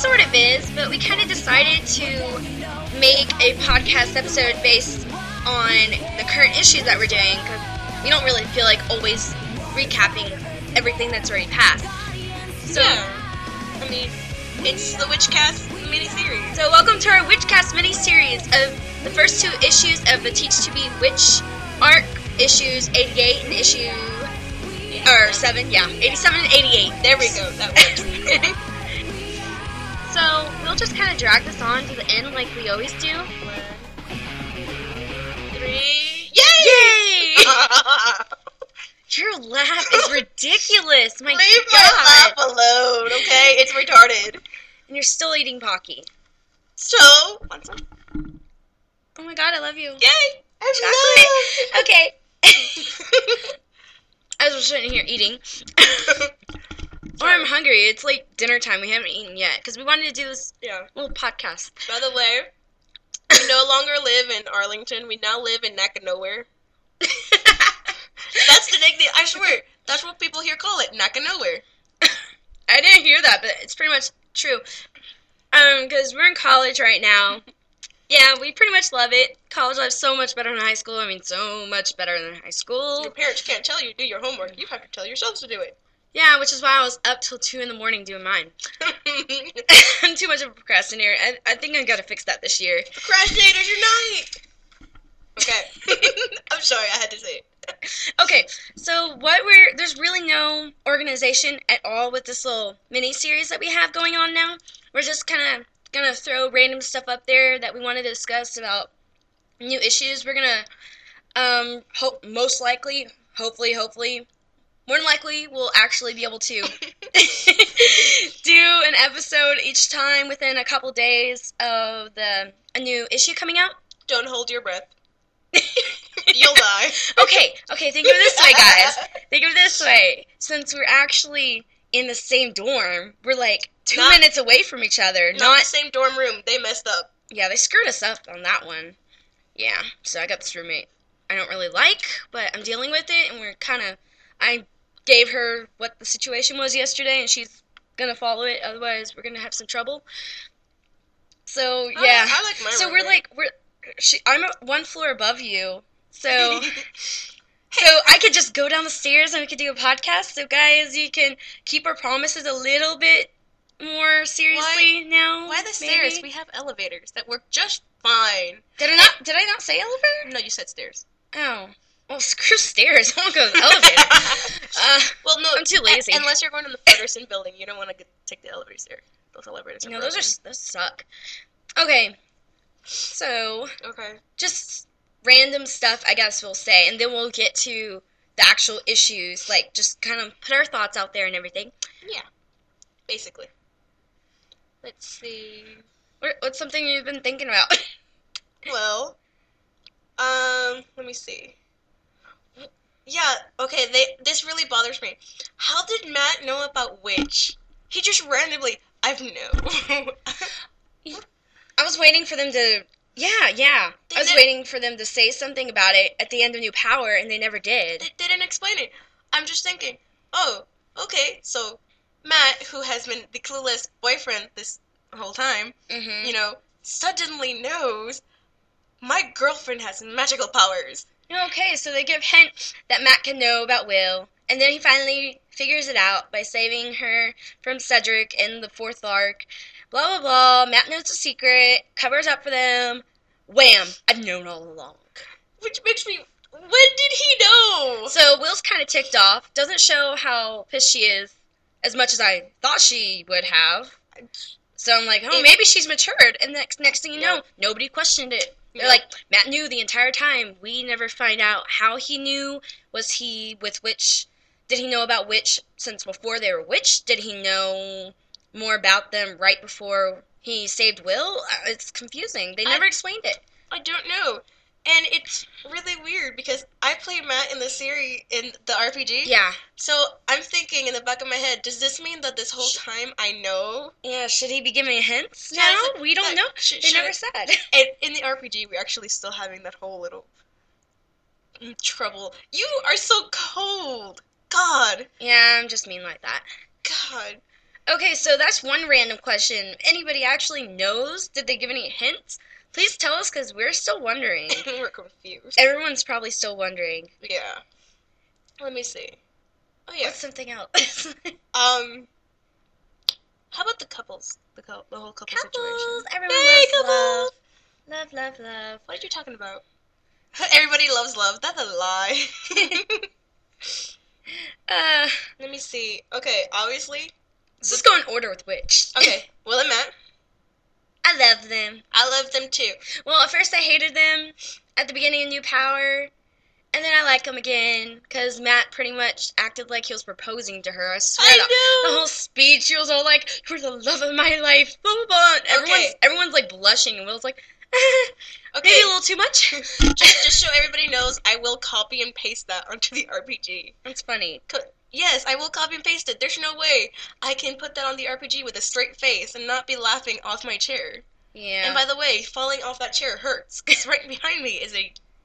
sort of is, but we kind of decided to make a podcast episode based on the current issues that we're doing, because we don't really feel like always recapping everything that's already passed. So, yeah. I mean, it's the Witchcast miniseries. So welcome to our Witchcast mini-series of the first 2 issues of the Teach to Be Witch arc, issues 88 and issue... Or 7, yeah. 87 and 88. There we go. That works. So, we'll just kind of drag this on to the end like we always do. 1, 2, 3... Yay! Your laugh is ridiculous. My Leave God. my laugh alone, okay? It's retarded. And you're still eating Pocky. So, want some? Oh my God, I love you. Yay! Chocolate. Okay. As we're sitting here eating. Or I'm hungry. It's like dinner time. We haven't eaten yet. Because we wanted to do this little podcast. By the way, we no longer live in Arlington. We now live in Neck of Nowhere. That's the nickname. I swear. That's what people here call it. Neck of Nowhere. I didn't hear that, but it's pretty much true. Because we're in college right now. Yeah, we pretty much love it. College life's so much better than high school. I mean, so much better than high school. Your parents can't tell you to do your homework. You have to tell yourselves to do it. Yeah, which is why I was up till 2 in the morning doing mine. I'm too much of a procrastinator. I think I gotta fix that this year. Procrastinators unite! Okay. I'm sorry, I had to say it. Okay, so there's really no organization at all with this little mini-series that we have going on now. We're just kind of gonna throw random stuff up there that we want to discuss about new issues. We're gonna, most likely, hopefully, more than likely, we'll actually be able to do an episode each time within a couple days of a new issue coming out. Don't hold your breath. You'll die. Okay, think of it this way, guys. Think of it this way. Since we're actually in the same dorm, we're like 2 minutes away from each other. Not the same dorm room. They messed up. Yeah, they screwed us up on that one. Yeah, so I got this roommate I don't really like, but I'm dealing with it, and I gave her what the situation was yesterday, and she's gonna follow it, otherwise we're gonna have some trouble. So, yeah. I like my So roommate. I'm 1 floor above you, so... So I could just go down the stairs and we could do a podcast. So guys, you can keep our promises a little bit more seriously now. Why the stairs? maybe? We have elevators that work just fine. Did I not say elevator? No, you said stairs. Oh. Well, screw stairs. I want to go to the elevator. Well, no, I'm too lazy. Unless you're going to the Ferguson building, you don't want to take the elevators there. Those elevators are broken. Those suck. Okay. So. Okay. Just random stuff, I guess we'll say, and then we'll get to the actual issues, like just kind of put our thoughts out there and everything. Yeah, basically. Let's see. What's something you've been thinking about? Well, let me see. Yeah, okay, this really bothers me. How did Matt know about Witch? He just randomly, I've known. I was waiting for them to... Yeah. I was waiting for them to say something about it at the end of New Power, and they never did. They didn't explain it. I'm just thinking, oh, okay, so Matt, who has been the clueless boyfriend this whole time, suddenly knows my girlfriend has magical powers. Okay, so they give hint that Matt can know about Will, and then he finally figures it out by saving her from Cedric in the 4th arc. Blah, blah, blah. Matt knows the secret, covers up for them. Wham! I've known all along. Which makes me... When did he know? So Will's kind of ticked off. Doesn't show how pissed she is as much as I thought she would have. So I'm like, maybe she's matured. And next thing you know, nobody questioned it. They're like, Matt knew the entire time. We never find out how he knew. Was he with Witch? Did he know about Witch since before they were Witch? Did he know more about them right before he saved Will? It's confusing. They never explained it. I don't know. And it's really weird because I played Matt in the series, in the RPG. Yeah. So I'm thinking in the back of my head, does this mean that this whole time I know? Yeah, should he be giving me hints? Yeah, No, we don't know. They never said. And in the RPG, we're actually still having that whole little trouble. You are so cold. God. Yeah, I'm just mean like that. God. Okay, so that's one random question. Anybody actually knows? Did they give any hints? Please tell us, because we're still wondering. We're confused. Everyone's probably still wondering. Yeah. Let me see. Oh yeah. What's something else? How about the couples? The whole couple situation. Couples! Everyone Yay, loves couples! love. Love, love, love. What are you talking about? Everybody loves love. That's a lie. Let me see. Okay, obviously. Let's just go in order with which. Okay, Will and Matt. I love them. I love them too. Well, at first I hated them at the beginning of New Power, and then I like them again because Matt pretty much acted like he was proposing to her. I swear, the whole speech, she was all like, "You're the love of my life," blah blah blah. And everyone's like blushing, and Will's like, okay, maybe a little too much. just so everybody knows, I will copy and paste that onto the RPG. That's funny. Yes, I will copy and paste it. There's no way I can put that on the RPG with a straight face and not be laughing off my chair. Yeah. And by the way, falling off that chair hurts, because right behind me is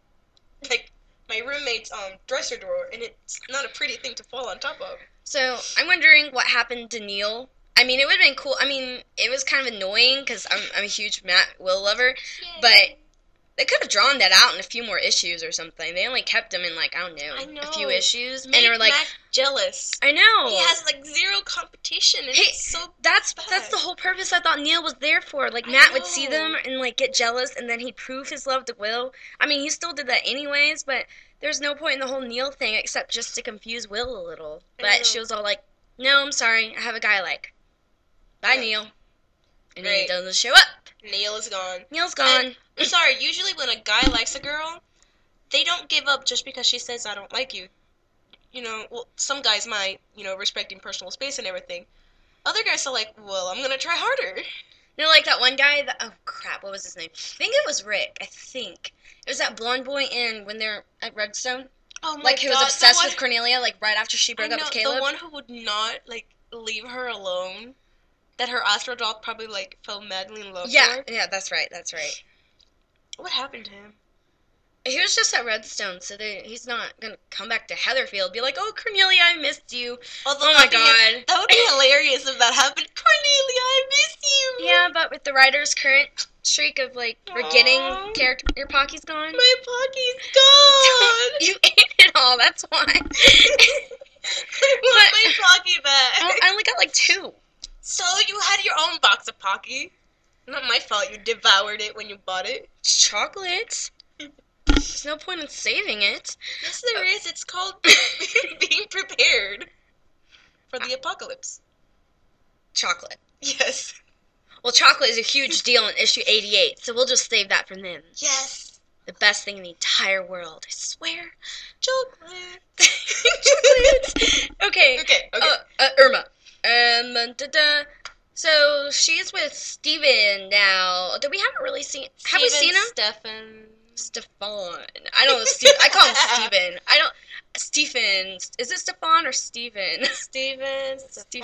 my roommate's dresser drawer, and it's not a pretty thing to fall on top of. So, I'm wondering what happened to Neil. I mean, it would have been cool. I mean, it was kind of annoying, because I'm a huge Matt Will lover, Yay. But they could have drawn that out in a few more issues or something. They only kept him in, like, I don't know. A few issues. Make and are like, Matt jealous. I know. He has, like, zero competition, and it's so that's the whole purpose I thought Neil was there for. Like, Matt would see them and, like, get jealous, and then he'd prove his love to Will. I mean, he still did that anyways, but there's no point in the whole Neil thing except just to confuse Will a little. But she was all like, no, I'm sorry, I have a guy I like. Bye, Neil. And he doesn't show up. Neil is gone. Neil's gone. I'm sorry, usually when a guy likes a girl, they don't give up just because she says, I don't like you. You know, well, some guys might, respecting personal space and everything. Other guys are like, well, I'm gonna try harder. You know, like that one guy oh crap, what was his name? I think it was Rick, I think. It was that blonde boy in When They're at Redstone. Oh my god. Like, he was obsessed with Cornelia, like, right after she broke up with Caleb. The one who would not, like, leave her alone. That her astral doll probably, like, fell madly in love with her. Yeah, that's right. What happened to him? He was just at Redstone, so he's not gonna come back to Heatherfield be like, oh, Cornelia, I missed you. Although oh my god. That would be hilarious if that happened. Cornelia, I miss you. Yeah, but with the writer's current streak of, like, forgetting character, your Pocky's gone. My Pocky's gone. You ate it all, that's why. I want my Pocky back. I only got, like, 2. So you had your own box of Pocky. Not my fault you devoured it when you bought it. It's chocolate. There's no point in saving it. Yes, there is. It's called being prepared for the apocalypse. Chocolate. Yes. Well, chocolate is a huge deal in issue 88, so we'll just save that from them. Yes. The best thing in the entire world, I swear. Chocolate. Chocolate. Okay. Irma. So she's with Steven now. We haven't really seen. Have we seen him? Stefan. I don't know. I call him Steven. I don't. Stephen. Is it Stefan or Steven? Steven.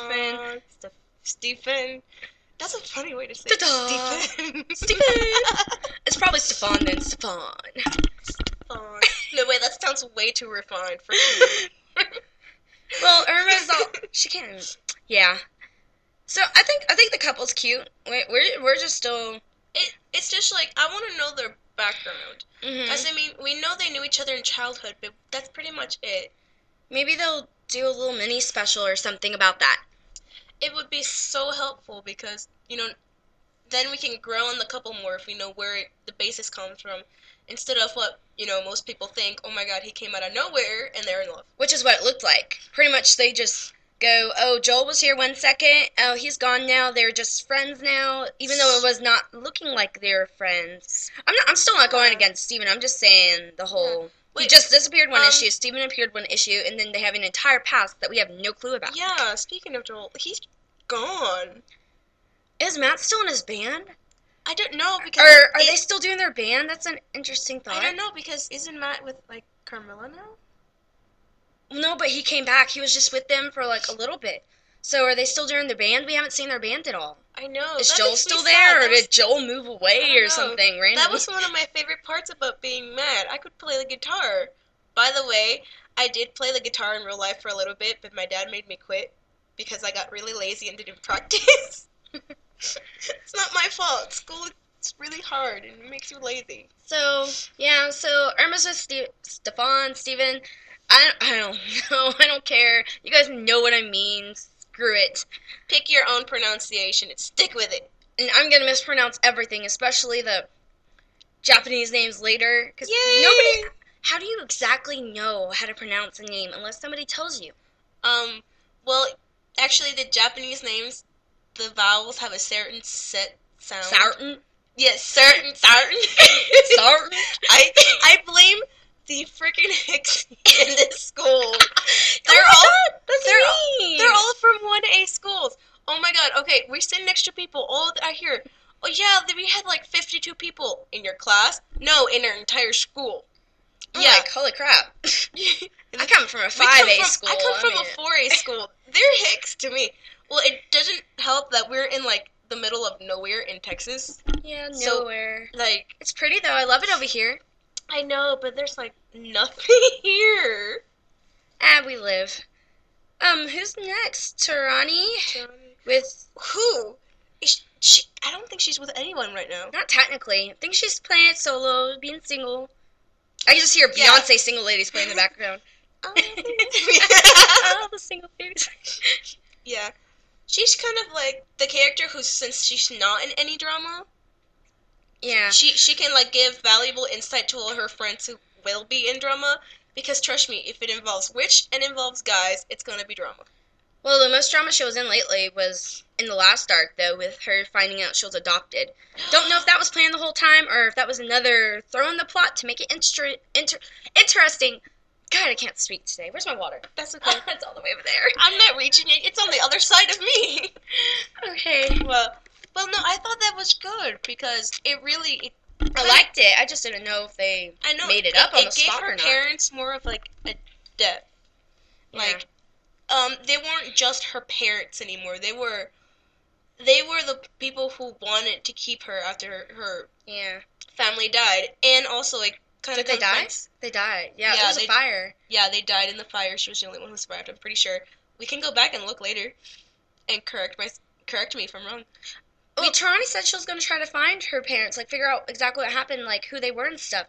That's a funny way to say it. Stephen. It's probably Stefan then Stefan. No, wait, that sounds way too refined for me. Well, Irma's all. She can't. Yeah. So I think the couple's cute. We're just still. It's just like I want to know their background. Because I mean, we know they knew each other in childhood, but that's pretty much it. Maybe they'll do a little mini special or something about that. It would be so helpful because then we can grow on the couple more if we know where the basis comes from, instead of what most people think. Oh my God, he came out of nowhere and they're in love. Which is what it looked like. Pretty much, they just go, oh, Joel was here 1 second. Oh, he's gone now. They're just friends now, even though it was not looking like they were friends. I'm still not going against Steven. I'm just saying the whole. He just disappeared 1 issue. Steven appeared 1 issue, and then they have an entire past that we have no clue about. Yeah. Speaking of Joel, he's gone. Is Matt still in his band? I don't know because. Or are they still doing their band? That's an interesting thought. I don't know because isn't Matt with Carmilla now? No, but he came back. He was just with them for a little bit. So are they still doing their band? We haven't seen their band at all. I know. Is Joel still there, or did Joel move away or something randomly? That was one of my favorite parts about being Matt. I could play the guitar. By the way, I did play the guitar in real life for a little bit, but my dad made me quit because I got really lazy and didn't practice. It's not my fault. School is really hard and it makes you lazy. So, yeah, so Irma's with Stefan, Steven. I don't know. I don't care. You guys know what I mean. Screw it. Pick your own pronunciation and stick with it. And I'm going to mispronounce everything, especially the Japanese names later. Because nobody... How do you exactly know how to pronounce a name unless somebody tells you? Well, actually, the Japanese names, the vowels have a certain set sound. Certain? Yes, certain. Certain? I blame the freaking Hicks in this school. They're all from 1A schools. Oh my god, okay, we're sitting next to people. All I hear, oh yeah, we had like 52 people in your class. No, in our entire school. I'm like, holy crap. I come from a 5A school. I come from a 4A school. They're Hicks to me. Well, it doesn't help that we're in like the middle of nowhere in Texas. Yeah, nowhere. So, like, it's pretty though. I love it over here. I know, but there's like nothing here. We live. Who's next? Tarani? With who? She, I don't think she's with anyone right now. Not technically. I think she's playing it solo, being single. I can just hear Beyonce single ladies playing in the background. Oh, the single ladies. Yeah. She's kind of like the character who, since she's not in any drama, she can like give valuable insight to all her friends who will be in drama, because trust me, if it involves witch and involves guys, it's gonna be drama. Well, the most drama she was in lately was in the last arc, though, with her finding out she was adopted. Don't know if that was planned the whole time, or if that was another throw in the plot to make it interesting. God, I can't speak today. Where's my water? That's okay. It's all the way over there. I'm not reaching it. It's on the other side of me. Okay. Well, no, I thought that was good, because it really... I liked it. I just didn't know if they made it up on the spot or not. It gave her parents more of, like, a depth. Like... they weren't just her parents anymore. They were the people who wanted to keep her after her family died, and also like kind of. Did they die? They died. Yeah, it was a fire. Yeah, they died in the fire. She was the only one who survived. I'm pretty sure. We can go back and look later, and correct me if I'm wrong. Well, Tarani said she was going to try to find her parents, like figure out exactly what happened, like who they were and stuff.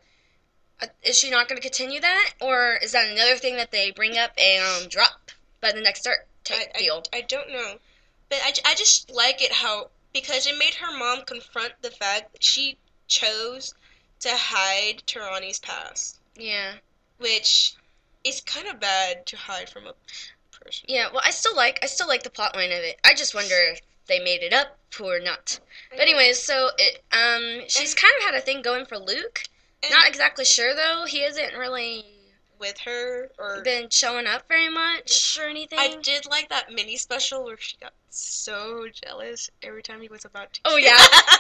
Is she not going to continue that, or is that another thing that they bring up and drop by the next arc type deal? I don't know. But I just like it because it made her mom confront the fact that she chose to hide Tarani's past. Yeah. Which is kind of bad to hide from a person. Yeah, well, I still like the plotline of it. I just wonder if they made it up or not. But anyways, so she's kind of had a thing going for Luke. Not exactly sure, though. He isn't really... with her or been showing up very much or anything. I did like that mini special where she got so jealous every time he was about to. Oh yeah,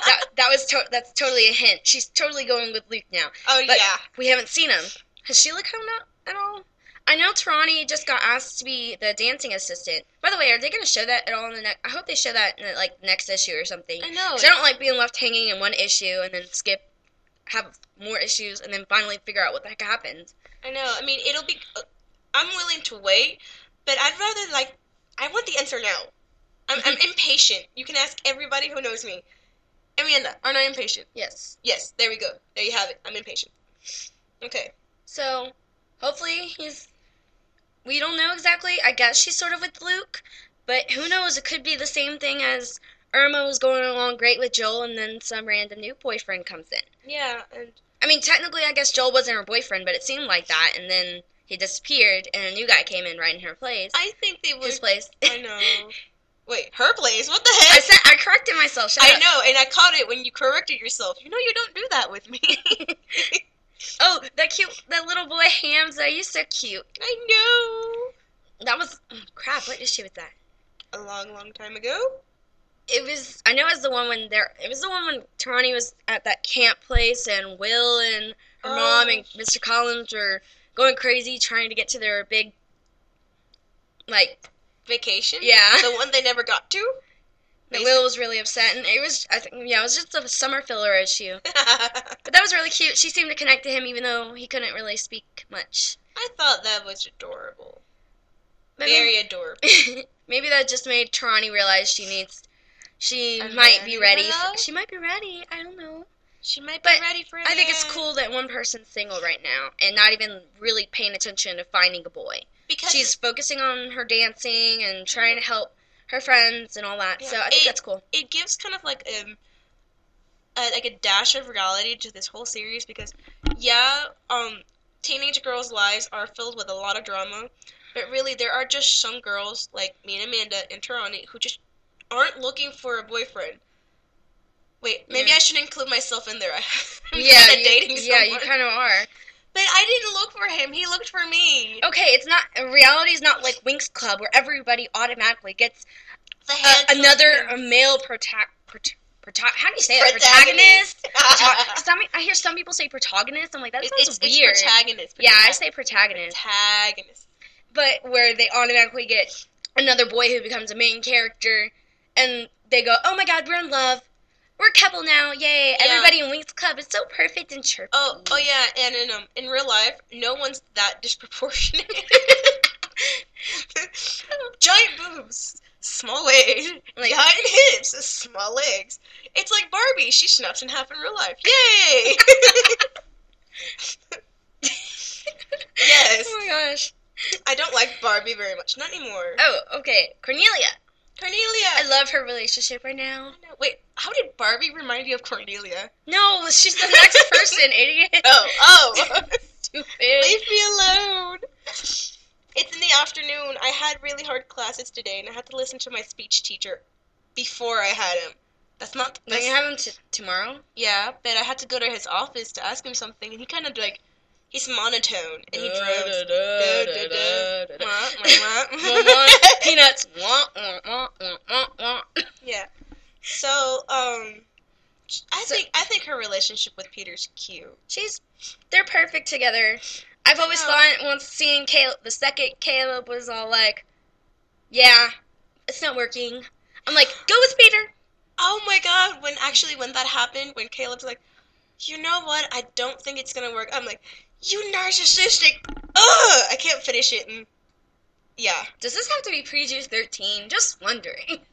that's totally a hint. She's totally going with Luke now. Oh but yeah, we haven't seen him. Has Sheila come out at all? I know Tarani just got asked to be the dancing assistant. By the way, are they going to show that at all in the next? I hope they show that in the next issue or something. I know. 'Cause I don't like being left hanging in one issue and then have more issues and then finally figure out what the heck happened. I know. I mean, it'll be... I'm willing to wait, but I'd rather, I want the answer now. I'm impatient. You can ask everybody who knows me. Amanda, aren't I impatient? Yes. Yes, there we go. There you have it. I'm impatient. Okay. So, hopefully we don't know exactly. I guess she's sort of with Luke, but who knows? It could be the same thing as Irma was going along great with Joel, and then some random new boyfriend comes in. Yeah, and... I mean, technically, I guess Joel wasn't her boyfriend, but it seemed like that, and then he disappeared, and a new guy came in right in her place. I think they would... His place. I know. Wait, her place? What the heck? I corrected myself. Shut up. I know, and I caught it when you corrected yourself. You know you don't do that with me. Oh, that little boy Hamza, he's so cute. I know. That was... crap, what issue was that? A long, long time ago? I know it was the one when Tarani was at that camp place and Will and her mom and Mr. Collins were going crazy trying to get to their big, vacation? Yeah. The one they never got to? And Will was really upset, and it was just a summer filler issue. But that was really cute. She seemed to connect to him even though he couldn't really speak much. I thought that was adorable. Very adorable. Maybe that just made Trani realize she might be ready. She might be ready. I don't know. She might be ready for it. I think it's cool that one person's single right now and not even really paying attention to finding a boy. Because she's focusing on her dancing and trying to help her friends and all that. Yeah, so I think that's cool. It gives kind of like a dash of reality to this whole series because, teenage girls' lives are filled with a lot of drama, but really there are just some girls like me and Amanda and Tarani who just aren't looking for a boyfriend. Wait, maybe I should include myself in there. I'm dating someone. Yeah, you kind of are. But I didn't look for him. He looked for me. Okay, it's not reality is not like Winx Club where everybody automatically gets another male how do you say it? Protagonist? I hear some people say protagonist. I'm like, that sounds weird. It's protagonist. Yeah, I say protagonist. Protagonist. But where they automatically get another boy who becomes a main character, and they go, oh my god, we're in love. We're a couple now, yay! Yeah. Everybody in Winx Club is so perfect and chirpy. Oh yeah, and in real life, no one's that disproportionate. Giant boobs, small waist, giant hips, small legs. It's like Barbie. She snaps in half in real life. Yay! Yes. Oh my gosh. I don't like Barbie very much. Not anymore. Oh, okay. Cornelia. I love her relationship right now. Wait, how did Barbie remind you of Cornelia? No, she's the next person, idiot. Oh. Stupid. Leave me alone. It's in the afternoon. I had really hard classes today, and I had to listen to my speech teacher before I had him. That's not... Don't you have him tomorrow? Yeah, but I had to go to his office to ask him something, and he kind of like... He's monotone, and he drones. Peanuts. Yeah. So, I think her relationship with Peter's cute. They're perfect together. I've always thought once seeing Caleb, the second Caleb was all like, yeah, it's not working. I'm like, go with Peter. Oh my god, when that happened, when Caleb's like, you know what, I don't think it's gonna work. I'm like, you narcissistic! Ugh! I can't finish it. And yeah. Does this have to be PG-13? Just wondering.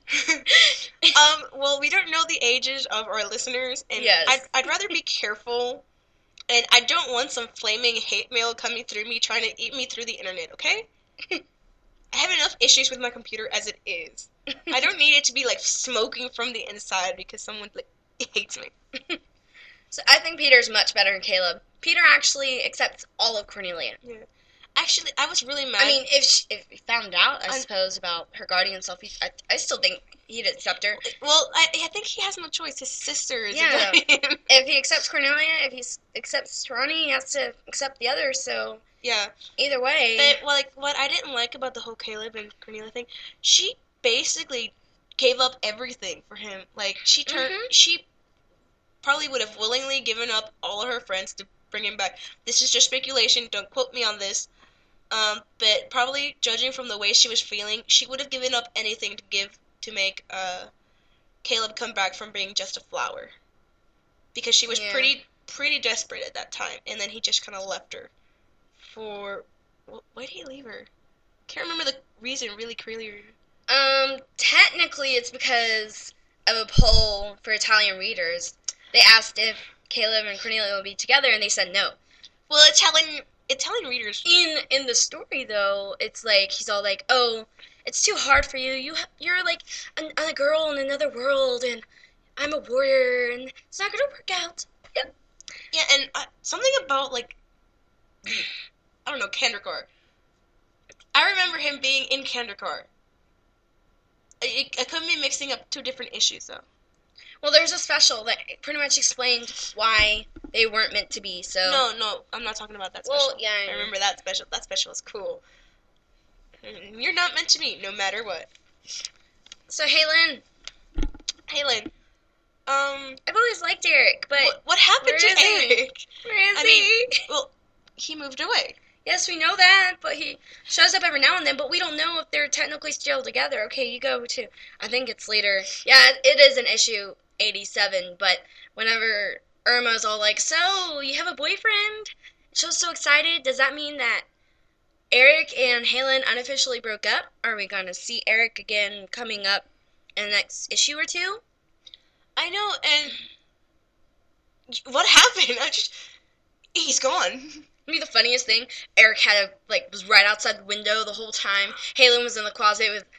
Well, we don't know the ages of our listeners, and yes. I'd rather be careful, and I don't want some flaming hate mail coming through me trying to eat me through the internet, okay? I have enough issues with my computer as it is. I don't need it to be, like, smoking from the inside because someone, like, hates me. So I think Peter's much better than Caleb. Peter actually accepts all of Cornelia. Yeah. Actually, I was really mad. I mean, if he found out, I suppose, about her guardian self, I still think he'd accept her. Well, I think he has no choice. His sister is If he accepts Cornelia, if he accepts Tarani, he has to accept the others, so... Yeah. Either way. But, like, what I didn't like about the whole Caleb and Cornelia thing, she basically gave up everything for him. Like, she probably would have willingly given up all of her friends to bring him back. This is just speculation. Don't quote me on this. But probably, judging from the way she was feeling, she would have given up anything to make Caleb come back from being just a flower. Because she was pretty desperate at that time. And then he just kind of left her. Why did he leave her? Can't remember the reason really clearly. Technically it's because of a poll for Italian readers. They asked if Caleb and Cornelia would be together, and they said no. Well, Italian readers... In the story, though, it's like, he's all like, oh, it's too hard for you. You're like a girl in another world, and I'm a warrior, and it's not gonna work out. Yep. Yeah, and something about, like, I don't know, Kandrakar. I remember him being in Kandrakar. I couldn't be mixing up two different issues, though. Well, there's a special that pretty much explained why they weren't meant to be, so... No, I'm not talking about that special. Well, yeah, I remember that special. That special is cool. You're not meant to meet, no matter what. So, Haylin. I've always liked Eric, but... What happened to Eric? Where is he? Well, he moved away. Yes, we know that, but he shows up every now and then, but we don't know if they're technically still together. Okay, you go to... I think it's later. Yeah, it is an issue 87, but whenever Irma's all like, so, you have a boyfriend? She's so excited. Does that mean that Eric and Halen unofficially broke up. Are we going to see Eric again coming up in the next issue or two? I know, and what happened? He's gone. Maybe the funniest thing, Eric was right outside the window the whole time. Halen was in the closet with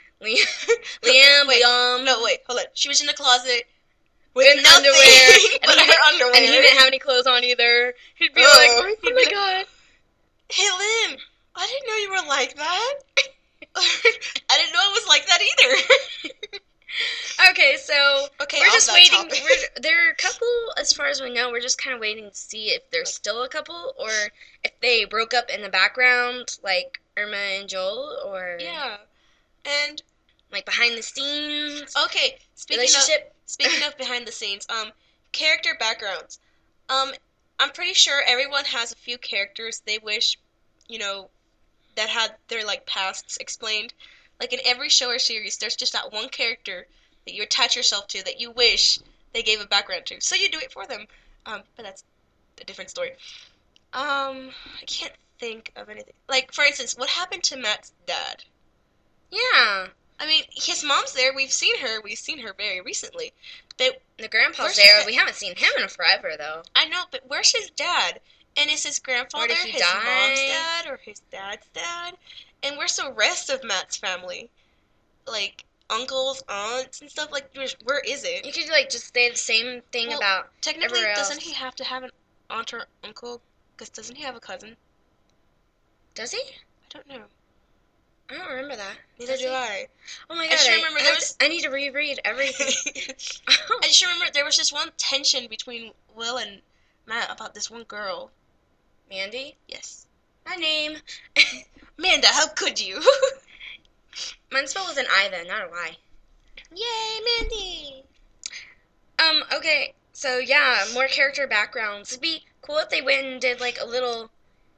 Liam. No, wait, hold on. She was in the closet with nothing underwear, but her underwear. And he didn't have any clothes on either. He'd be like, oh my god. Halen, I didn't know you were like that. I didn't know it was like that either. Okay, so we're just waiting. They're a couple, as far as we know. We're just kind of waiting to see if they're still a couple or if they broke up in the background, like Irma and Joel, or and like behind the scenes. Okay, speaking of behind the scenes, character backgrounds. I'm pretty sure everyone has a few characters they wish, that had their pasts explained. Like in every show or series, there's just that one character that you attach yourself to that you wish they gave a background to. So you do it for them. But that's a different story. I can't think of anything. Like, for instance, what happened to Matt's dad? Yeah. I mean, his mom's there. We've seen her. We've seen her very recently. But the grandpa's there. We haven't seen him in forever, though. I know, but where's his dad? And is his grandfather his mom's dad or his dad's dad? And where's the rest of Matt's family? Like, uncles, aunts, and stuff? Like, where is it? You could, just say the same thing about technically, everywhere else. Doesn't he have to have an aunt or uncle? Because doesn't he have a cousin? Does he? I don't know. I don't remember that. Neither do I. Oh my god, I need to reread everything. I just remember there was this one tension between Will and Matt about this one girl. Mandy? Yes. My name. Amanda, how could you? Mine's spelled with an I then, not a Y. Yay, Mandy! Okay, so yeah, more character backgrounds. It'd be cool if they went and did a little,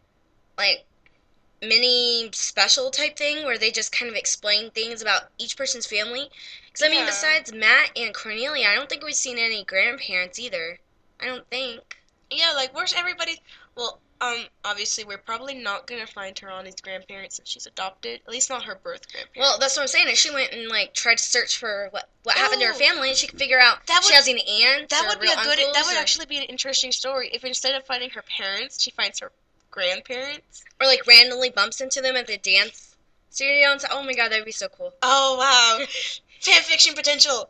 mini special type thing where they just kind of explain things about each person's family. Because, I mean, besides Matt and Cornelia, I don't think we've seen any grandparents either. I don't think. Yeah, where's everybody? Well, obviously we're probably not going to find Tarani's grandparents if she's adopted. At least not her birth grandparents. Well, that's what I'm saying. If she went and, tried to search for what happened to her family, and she could figure out if she has any aunts that would or be real That would uncles, actually be an interesting story if instead of finding her parents, she finds her grandparents. Or, randomly bumps into them at the dance studio and says, oh my god, that'd be so cool. Oh, wow. Fanfiction potential.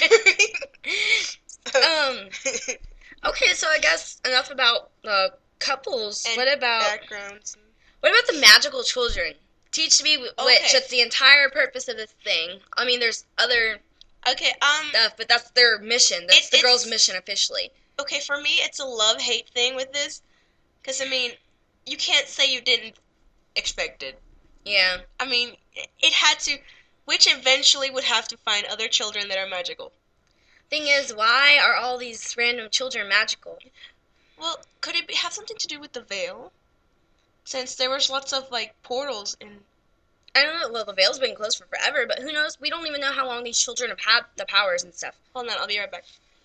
Okay, so I guess enough about couples. And what about backgrounds? What about the magical children? Teach me which. That's the entire purpose of this thing. I mean, there's other stuff, but that's their mission. That's the girls' mission officially. Okay, for me, it's a love-hate thing with this. Because, I mean, you can't say you didn't expect it. Yeah. I mean, it had to, which eventually would have to find other children that are magical. Thing is, why are all these random children magical? Well, could it have something to do with the veil? Since there was lots of, portals in... I don't know. Well, the veil's been closed for forever, but who knows? We don't even know how long these children have had the powers and stuff. Hold on, I'll be right back.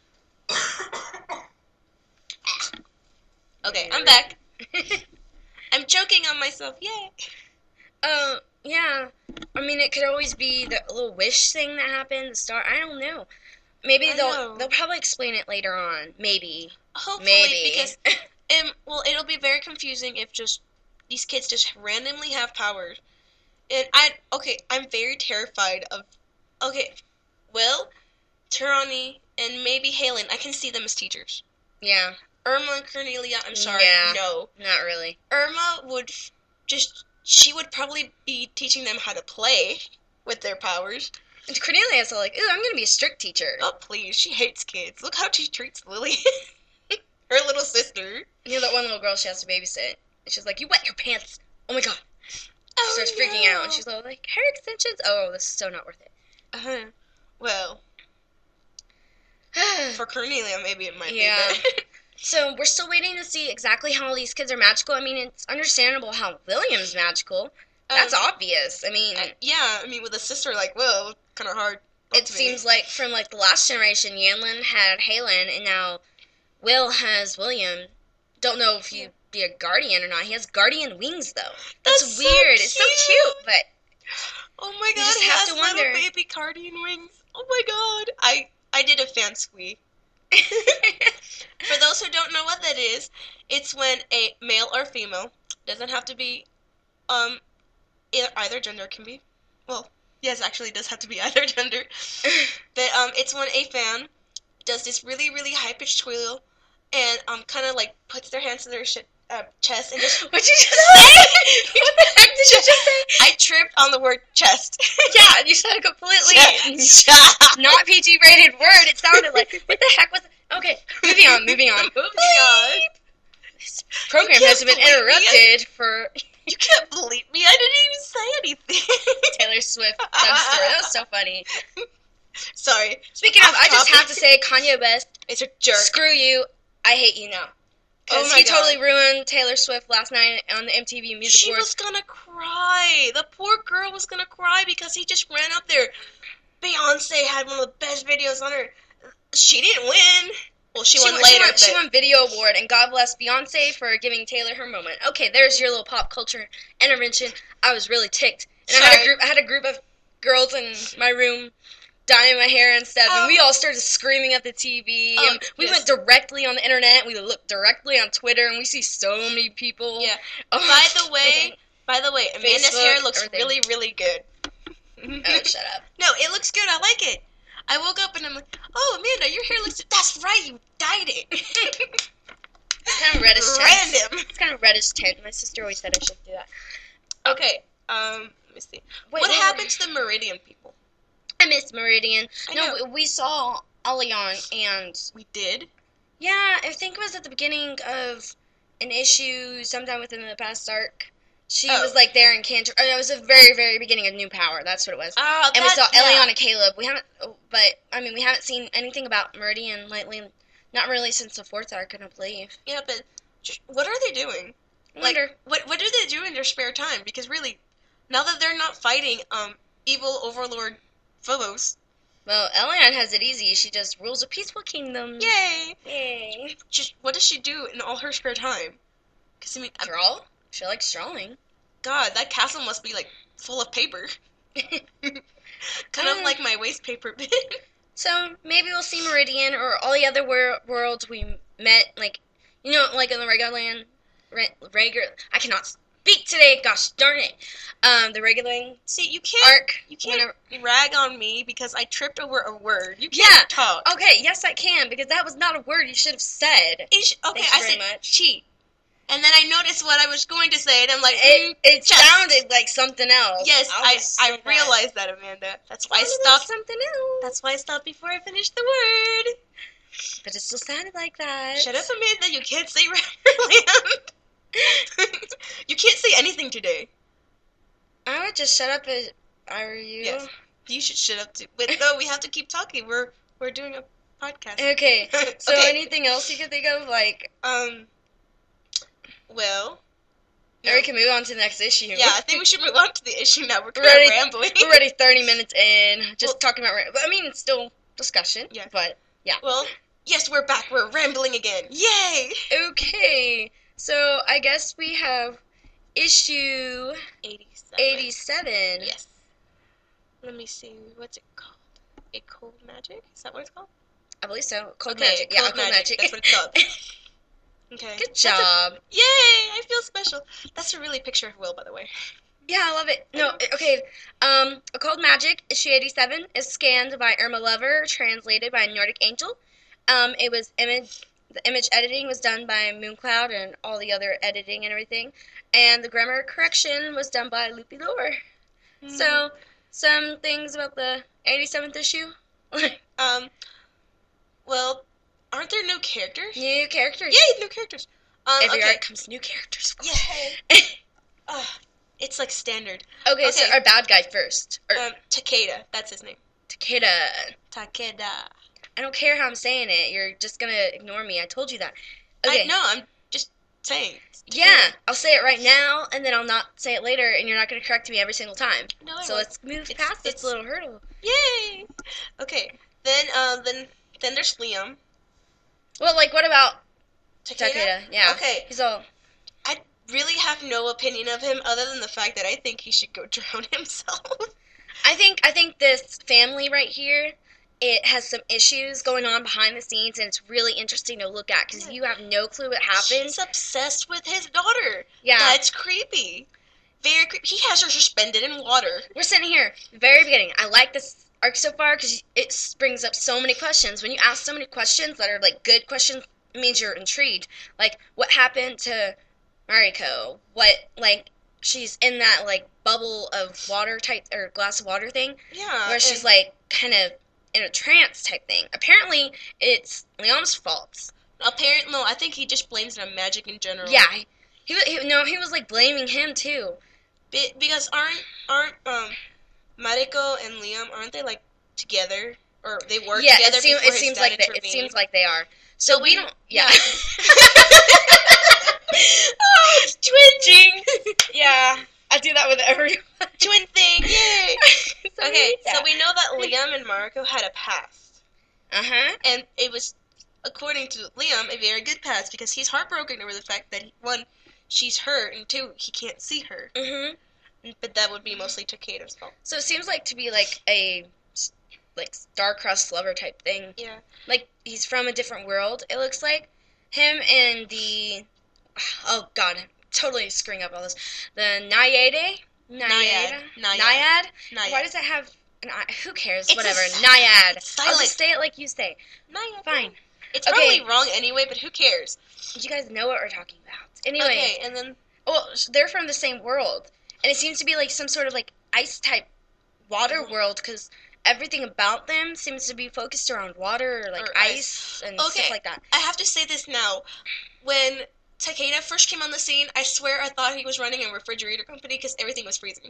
Okay, I'm back. I'm choking on myself. Yay! Yeah. I mean, it could always be the little wish thing that happened, the star. I don't know. Maybe they'll probably explain it later on. Maybe. Hopefully, because it'll be very confusing if just these kids just randomly have powers. And I'm very terrified of Will, Tarani, and maybe Halen. I can see them as teachers. Yeah. Irma and Cornelia, I'm sorry, no. Not really. Irma she would probably be teaching them how to play with their powers. And Cornelia's all like, ooh, I'm going to be a strict teacher. Oh, please, she hates kids. Look how she treats Lily. Her little sister. You know that one little girl she has to babysit? And she's like, you wet your pants. Oh my god. She starts freaking out, and she's all like, hair extensions? Oh, this is so not worth it. Well, for Cornelia, maybe it might be, but... So, we're still waiting to see exactly how these kids are magical. I mean, it's understandable how William's magical. That's obvious. I mean... with a sister like Will, kind of hard. It seems like from, the last generation, Yanlin had Halen, and now Will has William. Don't know if you be a guardian or not. He has guardian wings, though. That's weird. So it's so cute, but oh my god, just he have has to little wonder. baby guardian wings. Oh my god, I did a fan squee. For those who don't know what that is, it's when a male or female, doesn't have to be either gender, can be, well, yes, actually it does have to be either gender, but it's when a fan does this really, really high-pitched squeal and kind of like puts their hands to their chest and just... What'd you just say? What the heck did you just say? I tripped on the word chest. Yeah, you said a completely not PG rated word. It sounded like, what the heck was it? Okay, moving on. Moving on. This program has been interrupted for... You can't believe me. I didn't even say anything. Taylor Swift Doug story. That was so funny. Sorry. Speaking of, I just have to say, Kanye West is a jerk. Screw you. I hate you now. Because he totally ruined Taylor Swift last night on the MTV Music Awards. She was gonna cry. The poor girl was gonna cry because he just ran up there. Beyonce had one of the best videos on her. She didn't win. Well, she won later. She won Video Award, and God bless Beyonce for giving Taylor her moment. Okay, there's your little pop culture intervention. I was really ticked. And I had a group of girls in my room dyeing my hair and stuff, and we all started screaming at the TV, and we went directly on the internet, we looked directly on Twitter, and we see so many people. Yeah. By the way, Amanda's hair looks really, really good. Oh, shut up. No, it looks good. I like it. I woke up and I'm like, oh, Amanda, your hair looks... That's right, you dyed it. It's kind of reddish tint. Random. It's kind of reddish tint. My sister always said I should do that. Okay, let me see. What happened to the Meridian people? I miss Meridian. No, we saw Elion, and... We did? Yeah, I think it was at the beginning of an issue sometime within the past arc. She was, like, there in Cantor. Oh, it was the very, very beginning of New Power. That's what it was. And we saw Elion and Caleb. We haven't... we haven't seen anything about Meridian lately. Not really since the fourth arc, I don't believe. Yeah, but what are they doing? I wonder. Like, what do they do in their spare time? Because really, now that they're not fighting evil overlord Phobos... Well, Elion has it easy. She just rules a peaceful kingdom. Yay! Yay. What does she do in all her spare time? Because, Draw? She likes drawing. God, that castle must be, like, full of paper. Kind of like my waste paper bin. So, maybe we'll see Meridian or all the other worlds we met, like, like in the Regular I cannot speak today, gosh darn it. The Regular See, you can't rag on me because I tripped over a word. You can't talk. Okay, yes I can, because that was not a word you should have said. I said cheat. And then I noticed what I was going to say, and I'm like, it sounded like something else. Yes, I realized that, Amanda. That's why I stopped. Something else. That's why I stopped before I finished the word. But it still sounded like that. Shut up, Amanda. You can't say Ramberland. You can't say anything today. I would just shut up if I were you. Yes, you should shut up too. But no, we have to keep talking. We're doing a podcast. Okay. So anything else you can think of, like well, or we can move on to the next issue. Yeah, I think we should move on to the issue now. We're kind of rambling. We're already 30 minutes in, just talking about. I mean, it's still discussion. Yeah. But yeah. Well, yes, we're back. We're rambling again. Yay! Okay, so I guess we have issue 87. Yes. Let me see. What's it called? A Cold Magic? Is that what it's called? I believe so. Cold Magic. Yeah, Cold Magic. That's what it's called. Okay. Good job. Yay! I feel special. That's a really picture of Will, by the way. Yeah, I love it. No, okay. A Cold Magic, issue 87, is scanned by Irma Lover, translated by Nordic Angel. The image editing was done by Mooncloud and all the other editing and everything. And the grammar correction was done by Loopy Lore. So, some things about the 87th issue. Well, aren't there new characters? New characters. Yay, new characters. Every arc comes new characters. Yay. It's like standard. Okay, so our bad guy first. Takeda. That's his name. Takeda. I don't care how I'm saying it. You're just going to ignore me. I told you that. Okay. I'm just saying. Yeah, I'll say it right now, and then I'll not say it later, and you're not going to correct me every single time. No, I won't. Let's move past this little hurdle. Yay! Okay, then there's Liam. Well, like, what about Takeda? Yeah. Okay. He's all... really have no opinion of him other than the fact that I think he should go drown himself. I think this family right here, it has some issues going on behind the scenes, and it's really interesting to look at because you have no clue what happened. He's obsessed with his daughter. Yeah. That's creepy. Very creepy. He has her suspended in water. We're sitting here, very beginning. I like this arc so far because it brings up so many questions. When you ask so many questions that are like good questions, it means you're intrigued. Like, what happened to Mariko? What, like, she's in that like bubble of water type or glass of water thing, Yeah. where she's like kind of in a trance type thing. Apparently, it's Leon's fault. Apparently, no, I think he just blames it on magic in general. Yeah, he was like blaming him too. Because aren't Mariko and Liam, aren't they like together, or they work together? It seems like that. It seems like they are. So we don't. Yeah. Oh, it's twinning. Yeah, I do that with everyone. Twin thing, yay! Okay, yeah. so we know that Liam and Mariko had a past. And it was, according to Liam, a very good past because he's heartbroken over the fact that, one, she's hurt, and two, he can't see her. But that would be mostly Takeda's fault. So it seems like to be like a star-crossed lover type thing. Yeah. Like, he's from a different world, it looks like. Him and the... Oh, God. I'm totally screwing up all this. The Naiad. Naiad. Why does it have an I? Who cares? It's whatever. a Naiad. It's I'll just say it like you say. Naiad. Fine. It's probably wrong anyway, but who cares? You guys know what we're talking about. Anyway. Okay, and then... Well, they're from the same world. And it seems to be like some sort of like ice-type water world because everything about them seems to be focused around water or like ice and stuff like that. I have to say this now. When Takeda first came on the scene, I swear I thought he was running a refrigerator company because everything was freezing.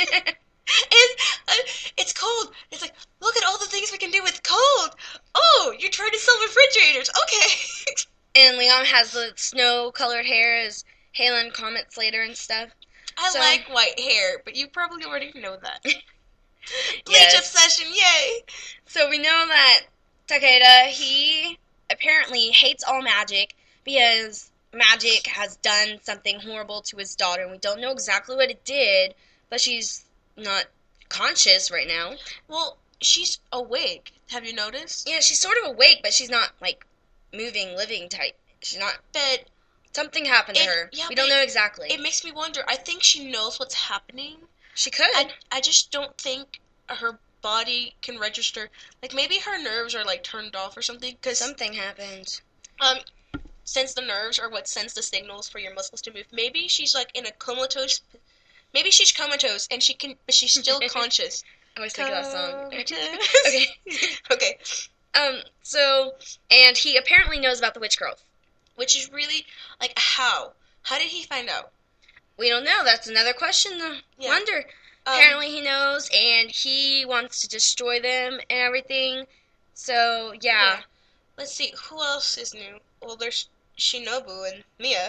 It's cold. It's like, look at all the things we can do with cold. Oh, you're trying to sell refrigerators. Okay. And Leon has the snow-colored hair as Halen comments later and stuff. I like white hair, but you probably already know that. Bleach Yes. obsession, yay! So we know that Takeda, he apparently hates all magic because magic has done something horrible to his daughter, and we don't know exactly what it did, but she's not conscious right now. Well, she's awake. Have you noticed? Yeah, she's sort of awake, but she's not, like, moving, living type. She's not... But something happened to her. Yeah, we don't know exactly. It makes me wonder. I think she knows what's happening. She could. I just don't think her body can register. Like, maybe her nerves are, like, turned off or something. Cause, something happened. Since the nerves are what sends the signals for your muscles to move, maybe she's, like, in a comatose... Maybe she's comatose, and but she's still conscious. I always think of that song. Okay. Okay. So, and he apparently knows about the witch girls. Which is really, like, how? How did he find out? We don't know. That's another question to wonder. Apparently he knows, and he wants to destroy them and everything. So, yeah. Let's see, who else is new? Well, there's Shinobu and Mia.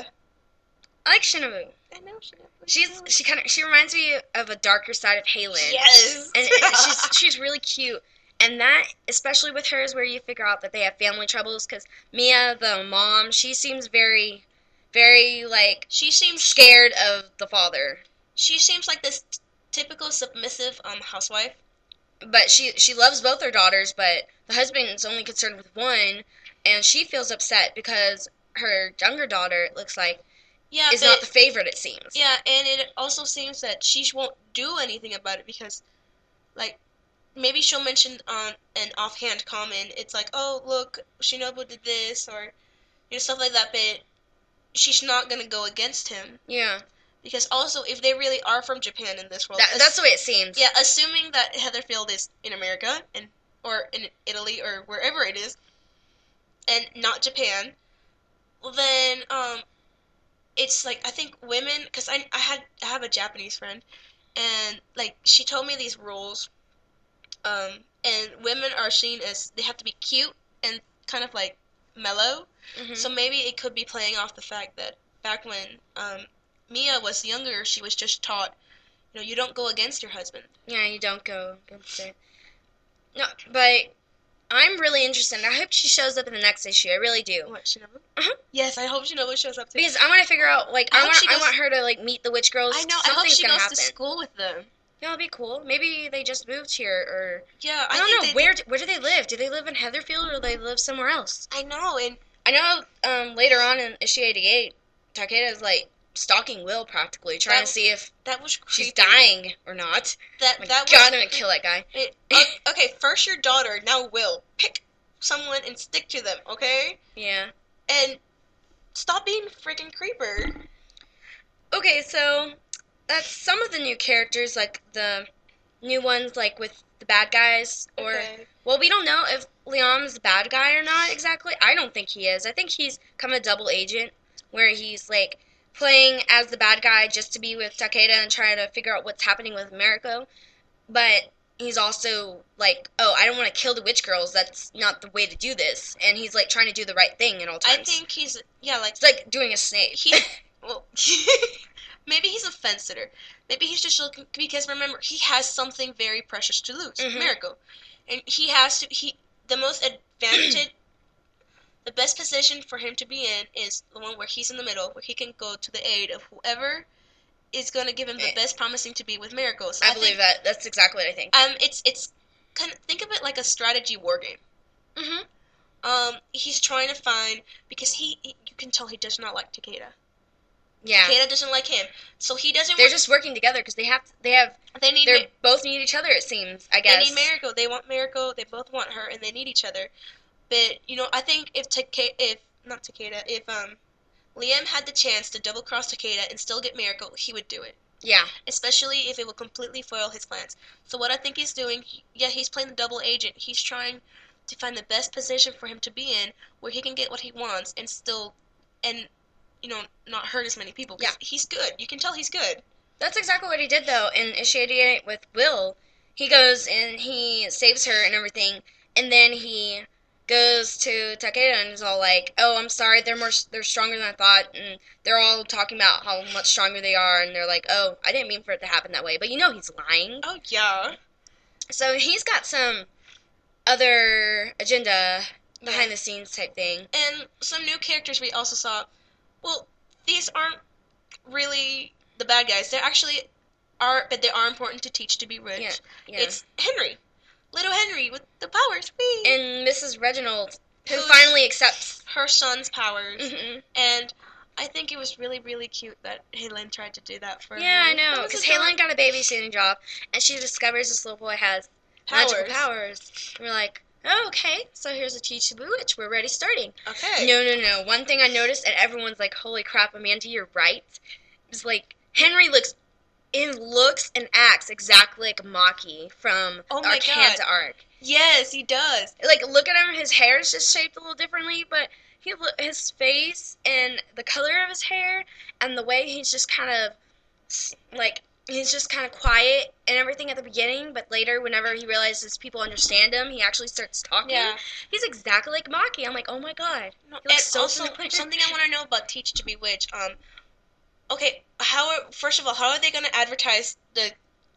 I like Shinobu. I know Shinobu. She reminds me of a darker side of Halen. Yes. And she's really cute. And that, especially with her, is where you figure out that they have family troubles. Because Mia, the mom, she seems very, very, like, she seems scared of the father. She seems like this typical submissive housewife. But she loves both her daughters, but the husband is only concerned with one. And she feels upset because her younger daughter, it looks like, is not the favorite, it seems. Yeah, and it also seems that she won't do anything about it because, like, maybe she'll mention on an offhand comment, it's like, oh, look, Shinobu did this, or, stuff like that, but she's not going to go against him. Yeah. Because also, if they really are from Japan in this world... That's the way it seems. Yeah, assuming that Heatherfield is in America, or in Italy, or wherever it is, and not Japan, well then, it's like, I think women, because I have a Japanese friend, and, like, she told me these rules, and women are seen as, they have to be cute and kind of, like, mellow. Mm-hmm. So maybe it could be playing off the fact that back when Mia was younger, she was just taught, you don't go against your husband. Yeah, you don't go against it. No, but I'm really interested. I hope she shows up in the next issue. I really do. What, Shinobu? Uh-huh. Yes, I hope Shinobu shows up too. Because I want to figure out, like, I want her to, like, meet the witch girls. I know. I hope she goes to school with them. Yeah, it'd be cool. Maybe they just moved here, or yeah, I don't know. Where do they live? Do they live in Heatherfield, or do they live somewhere else? I know, and I know. Later on in issue 88, Takeda is like stalking Will practically, trying to see if she's dying or not. God, I'm gonna kill that guy. Okay, first your daughter, now Will. Pick someone and stick to them, okay? Yeah. And stop being a freaking creeper. Okay, so that's some of the new characters, like the new ones, like with the bad guys, or well, we don't know if Leon's the bad guy or not exactly. I don't think he is. I think he's kind of a double agent, where he's like playing as the bad guy just to be with Takeda and trying to figure out what's happening with Mariko, but he's also like, oh, I don't want to kill the witch girls. That's not the way to do this. And he's like trying to do the right thing at all times. I think he's it's like doing a snake. Well, maybe he's a fence sitter. Maybe he's just looking, because remember, he has something very precious to lose, Mariko. And he has to, the most advantage, the best position for him to be in is the one where he's in the middle, where he can go to the aid of whoever is going to give him the best promising to be with Mariko. So I believe that. That's exactly what I think. It's kind of, think of it like a strategy war game. He's trying to find, because you can tell he does not like Takeda. Yeah. Takeda doesn't like him, so he doesn't. They're just working together because they both need each other. It seems. I guess they need Mariko. They want Mariko. They both want her, and they need each other. But I think if Liam had the chance to double cross Takeda and still get Mariko, he would do it. Yeah. Especially if it would completely foil his plans. So what I think he's doing, he's playing the double agent. He's trying to find the best position for him to be in, where he can get what he wants and still, not hurt as many people. Yeah. He's good. You can tell he's good. That's exactly what he did, though, in issue 88 with Will. He goes and he saves her and everything, and then he goes to Takeda and is all like, oh, I'm sorry, they're stronger than I thought, and they're all talking about how much stronger they are, and they're like, oh, I didn't mean for it to happen that way, but he's lying. Oh, yeah. So he's got some other agenda behind the scenes type thing. And some new characters we also saw. Well, these aren't really the bad guys. They actually are, but they are important to teach to be rich. Yeah. It's Henry. Little Henry with the powers. Whee! And Mrs. Reginald, who finally accepts her son's powers. And I think it was really, really cute that Helen tried to do that for her. Yeah, I know. Because Helen got a babysitting job, and she discovers this little boy has magical powers. And we're like, oh, okay, so here's a Teach to Be Witch. We're already starting. Okay. No. One thing I noticed, and everyone's like, holy crap, Amanda, you're right. It's like, Henry looks and acts exactly like Maki from the Arcanta arc. Yes, he does. Like, look at him. His hair is just shaped a little differently, but his face and the color of his hair and the way he's just kind of, like, he's just kind of quiet and everything at the beginning, but later, whenever he realizes people understand him, he actually starts talking. Yeah. He's exactly like Maki. I'm like, oh my god. No, and so also, something I want to know about Teach to Be Witch, okay, first of all, how are they going to advertise the,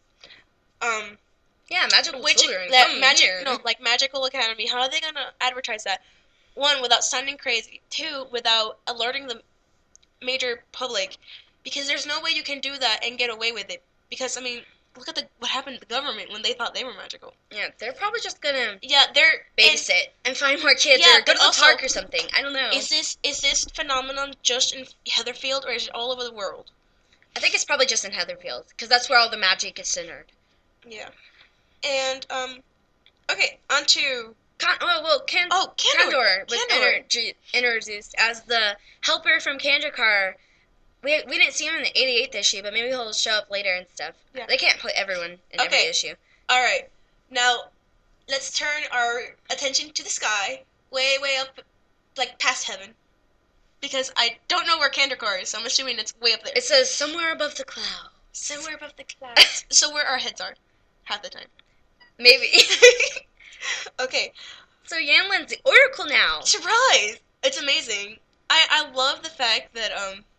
Magical Children. Magical Academy. How are they going to advertise that? One, without sounding crazy. Two, without alerting the major public. Because there's no way you can do that and get away with it. Because, look at what happened to the government when they thought they were magical. Yeah, they're probably just gonna they're babysit and find more kids or go to the park or something. I don't know. Is this phenomenon just in Heatherfield or is it all over the world? I think it's probably just in Heatherfield because that's where all the magic is centered. Yeah. And okay, on to Kandor was introduced as the helper from Kandrakar. We didn't see him in the 88th issue, but maybe he'll show up later and stuff. Yeah. They can't put everyone in every issue. All right. Now, let's turn our attention to the sky, way, way up, like past heaven. Because I don't know where Kandrakar is, so I'm assuming it's way up there. It says somewhere above the clouds. Somewhere above the clouds. So where our heads are, half the time. Maybe. Okay. So Yanlin's the Oracle now. Surprise! It's amazing. I love the fact that,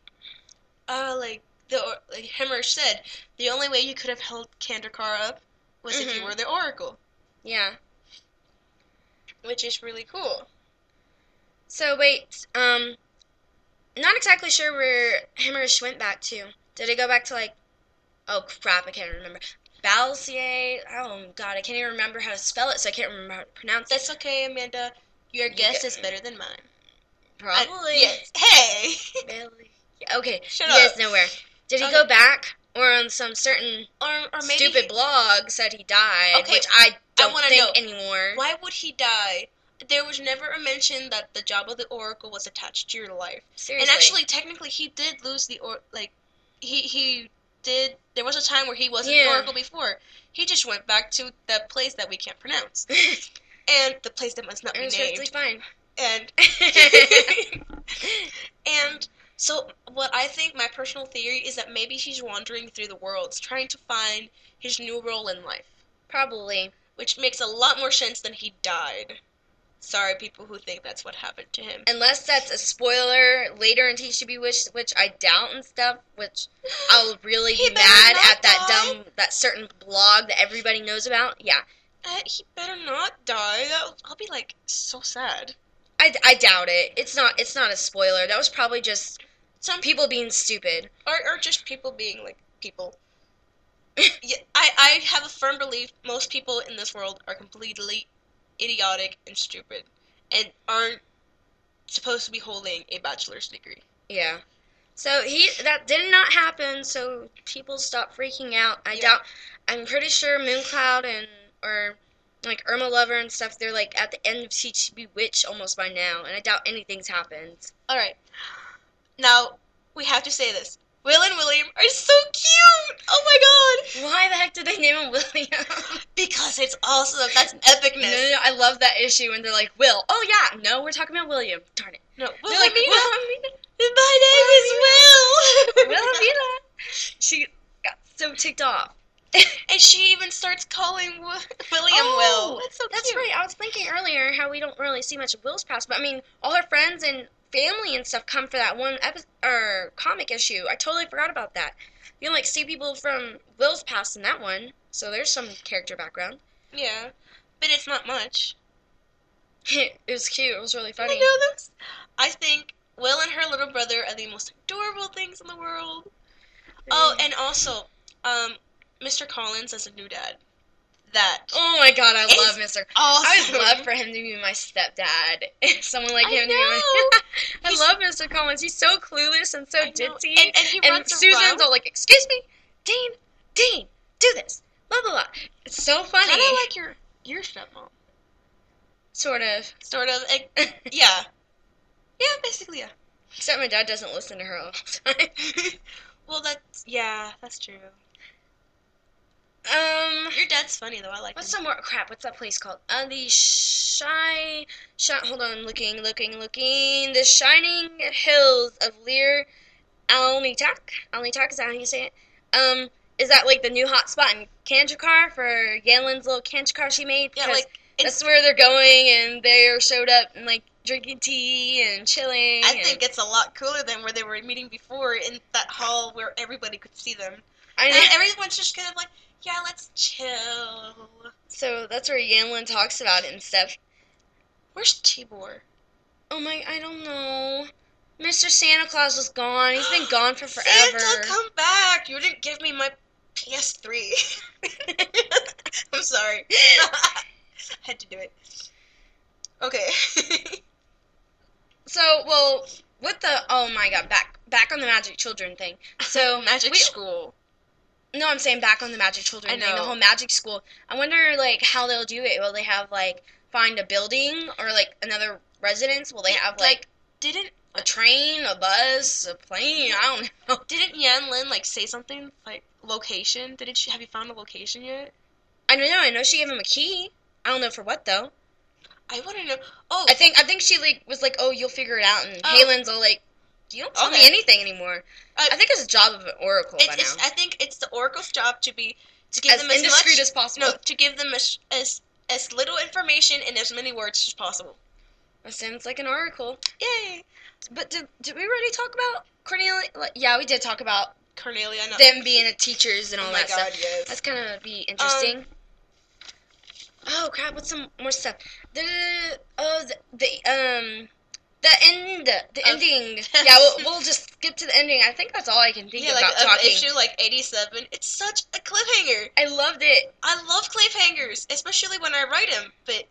Hemmer said, the only way you could have held Kandrakar up was if you were the Oracle. Yeah. which is really cool. So wait, not exactly sure where Himmerich went back to. Did he go back to like? Oh crap, I can't remember. Balsier. Oh god, I can't even remember how to spell it, so I can't remember how to pronounce it. That's okay, Amanda. Your guess is better than mine. Probably. Yes. Hey. Really? Yeah, okay. Shut you up. guys know where. Did he go back, or on some certain or maybe stupid blog said he died, which I don't think anymore. Why would he die? There was never a mention that the job of the Oracle was attached to your life. Seriously. And actually, technically, he did lose the he did. There was a time where he wasn't the Oracle before. He just went back to the place that we can't pronounce, and the place that must not be named. It was perfectly fine. And so what I think, my personal theory, is that maybe he's wandering through the worlds, trying to find his new role in life. Probably. Which makes a lot more sense than he died. Sorry, people who think that's what happened to him. Unless that's a spoiler later in Teach to Bewitched, which I doubt and stuff, which I'll really be mad at that certain blog that everybody knows about. Yeah. He better not die. I'll be, like, so sad. I doubt it. It's not a spoiler. That was probably just some people being stupid. Or just people being, like, people. Yeah, I have a firm belief most people in this world are completely idiotic and stupid and aren't supposed to be holding a bachelor's degree. Yeah. So that did not happen, so people stop freaking out. I'm pretty sure Mooncloud or like Irma Lover and stuff, they're like at the end of Teach to Bewitched almost by now, and I doubt anything's happened. Alright. Now, we have to say this. Will and William are so cute! Oh my god! Why the heck did they name him William? Because it's awesome. That's epicness. No, I love that issue when they're like, Will. Oh yeah, no, we're talking about William. Darn it. No, Wilhelmina. My name is Will! Wilhelmina. She got so ticked off. And she even starts calling William Will. That's so cute. That's right. I was thinking earlier how we don't really see much of Will's past, but I mean, all her friends and family and stuff come for that one comic issue. I totally forgot about that. You can like see people from Will's past in that one, so there's some character background. Yeah, but it's not much. It was cute. It was really funny. I think Will and her little brother are the most adorable things in the world. Oh, and also, Mr. Collins as a new dad. Oh my god, I love Mr. Awesome. I would love for him to be my stepdad. If someone like him to be my I love Mr. Collins. He's so clueless and so ditzy. And he runs Susan's around. all like, excuse me, Dean, do this. Blah, blah, blah. It's so funny. Kind of like your stepmom. Sort of. Yeah. Yeah, basically, yeah. Except my dad doesn't listen to her all the time. Well, that's true. Your dad's funny, though. I like What's some more crap? What's that place called? The hold on, looking. The Shining Hills of Lear Alnitak. Alnitak, is that how you say it? Is that like the new hot spot in Kanchikar for Yanlin's little Kanchikar she made? Yeah, like that's where they're going, and they showed up and like drinking tea and chilling. I think it's a lot cooler than where they were meeting before in that hall where everybody could see them. I know. And everyone's just kind of like, yeah, let's chill. So that's where Yanlin talks about it and stuff. Where's Tibor? I don't know. Mr. Santa Claus was gone. He's been gone for forever. Santa, come back! You didn't give me my PS3. I'm sorry. I had to do it. Okay. So, well, with the oh my god, back on the Magic Children thing. So Magic School. No, I'm saying back on the Magic Children thing, the whole Magic School. I wonder, like, how they'll do it. Will they have, like, find a building or, like, another residence? Will they have, like a train, a bus, a plane? I don't know. Didn't Yanlin, like, say something, like, location? Have you found a location yet? I don't know. I know she gave him a key. I don't know for what, though. I want to know. Oh. I think she, like, was like, oh, you'll figure it out. And Halen's all like, you don't tell me anything anymore. I think it's a job of an oracle by now. I think it's the oracle's job to give as them indiscreet as possible. No, to give them as little information in as many words as possible. That sounds like an oracle. Yay! But did we already talk about Cornelia? Yeah, we did talk about Cornelia. Them being teachers and all that stuff. Yes. That's gonna be interesting. Oh crap! What's some more stuff? The ending. Yeah, we'll just skip to the ending. I think that's all I can think Yeah, about like talking. issue like 87. It's such a cliffhanger. I loved it. I love cliffhangers, especially when I write them. But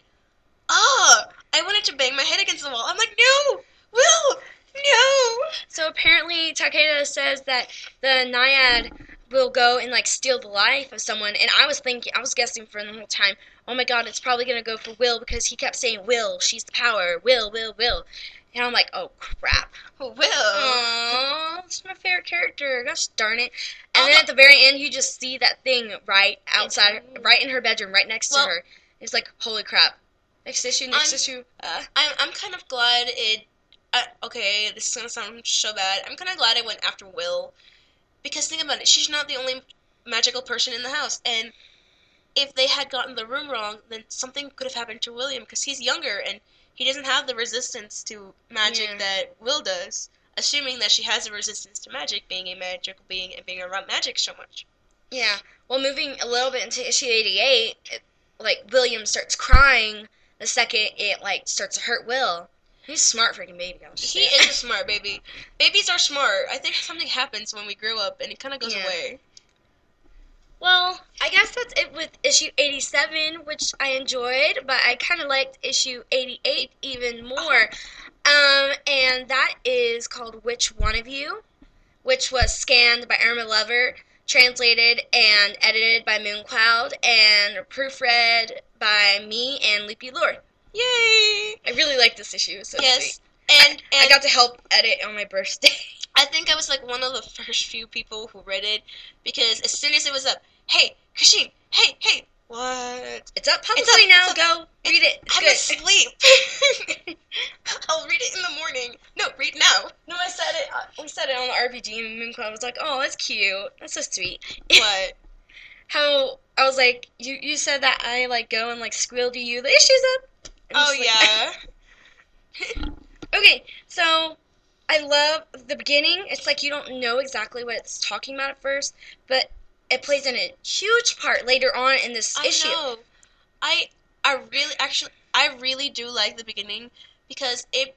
I wanted to bang my head against the wall. I'm like, no, Will, no. So apparently Takeda says that the Naiad will go and like steal the life of someone, and I was guessing for the whole time, oh my god, it's probably gonna go for Will because he kept saying Will, she's the power, Will, Will, Will. And I'm like, oh crap. Will. Aww, it's my favorite character. Gosh darn it. And then at the very end, you just see that thing right outside, right in her bedroom, right next to her. It's like, holy crap. Next issue. I'm kind of glad it. Okay, this is gonna sound so bad. I'm kind of glad it went after Will, because think about it. She's not the only magical person in the house, and if they had gotten the room wrong, then something could have happened to William because he's younger and he doesn't have the resistance to magic that Will does. Assuming that she has a resistance to magic, being a magical being and being around magic so much. Yeah. Well, moving a little bit into issue 88, William starts crying the second it starts to hurt Will. He's a smart freaking baby. He is a smart baby. Babies are smart. I think something happens when we grow up and it kind of goes away. Well, I guess that's it with issue 87, which I enjoyed, but I kind of liked issue 88 even more. And that is called Which One of You, which was scanned by Irma Lover, translated and edited by Mooncloud, and proofread by me and Loopy Lord. Yay! I really like this issue. It was so sweet. And I got to help edit on my birthday. I think I was like one of the first few people who read it, because as soon as it was up, hey, Christine, hey, what? It's up publicly now. Go read it. I'm asleep. I'll read it in the morning. No, read now. No, I said it. We said it on the RPG, and Mooncloud was like, "Oh, that's cute. That's so sweet." What? How I was like, you said that I go and squeal to you. The issue's up. Oh yeah. Okay, so I love the beginning. It's like you don't know exactly what it's talking about at first, but it plays in a huge part later on in this issue. I really do like the beginning, because it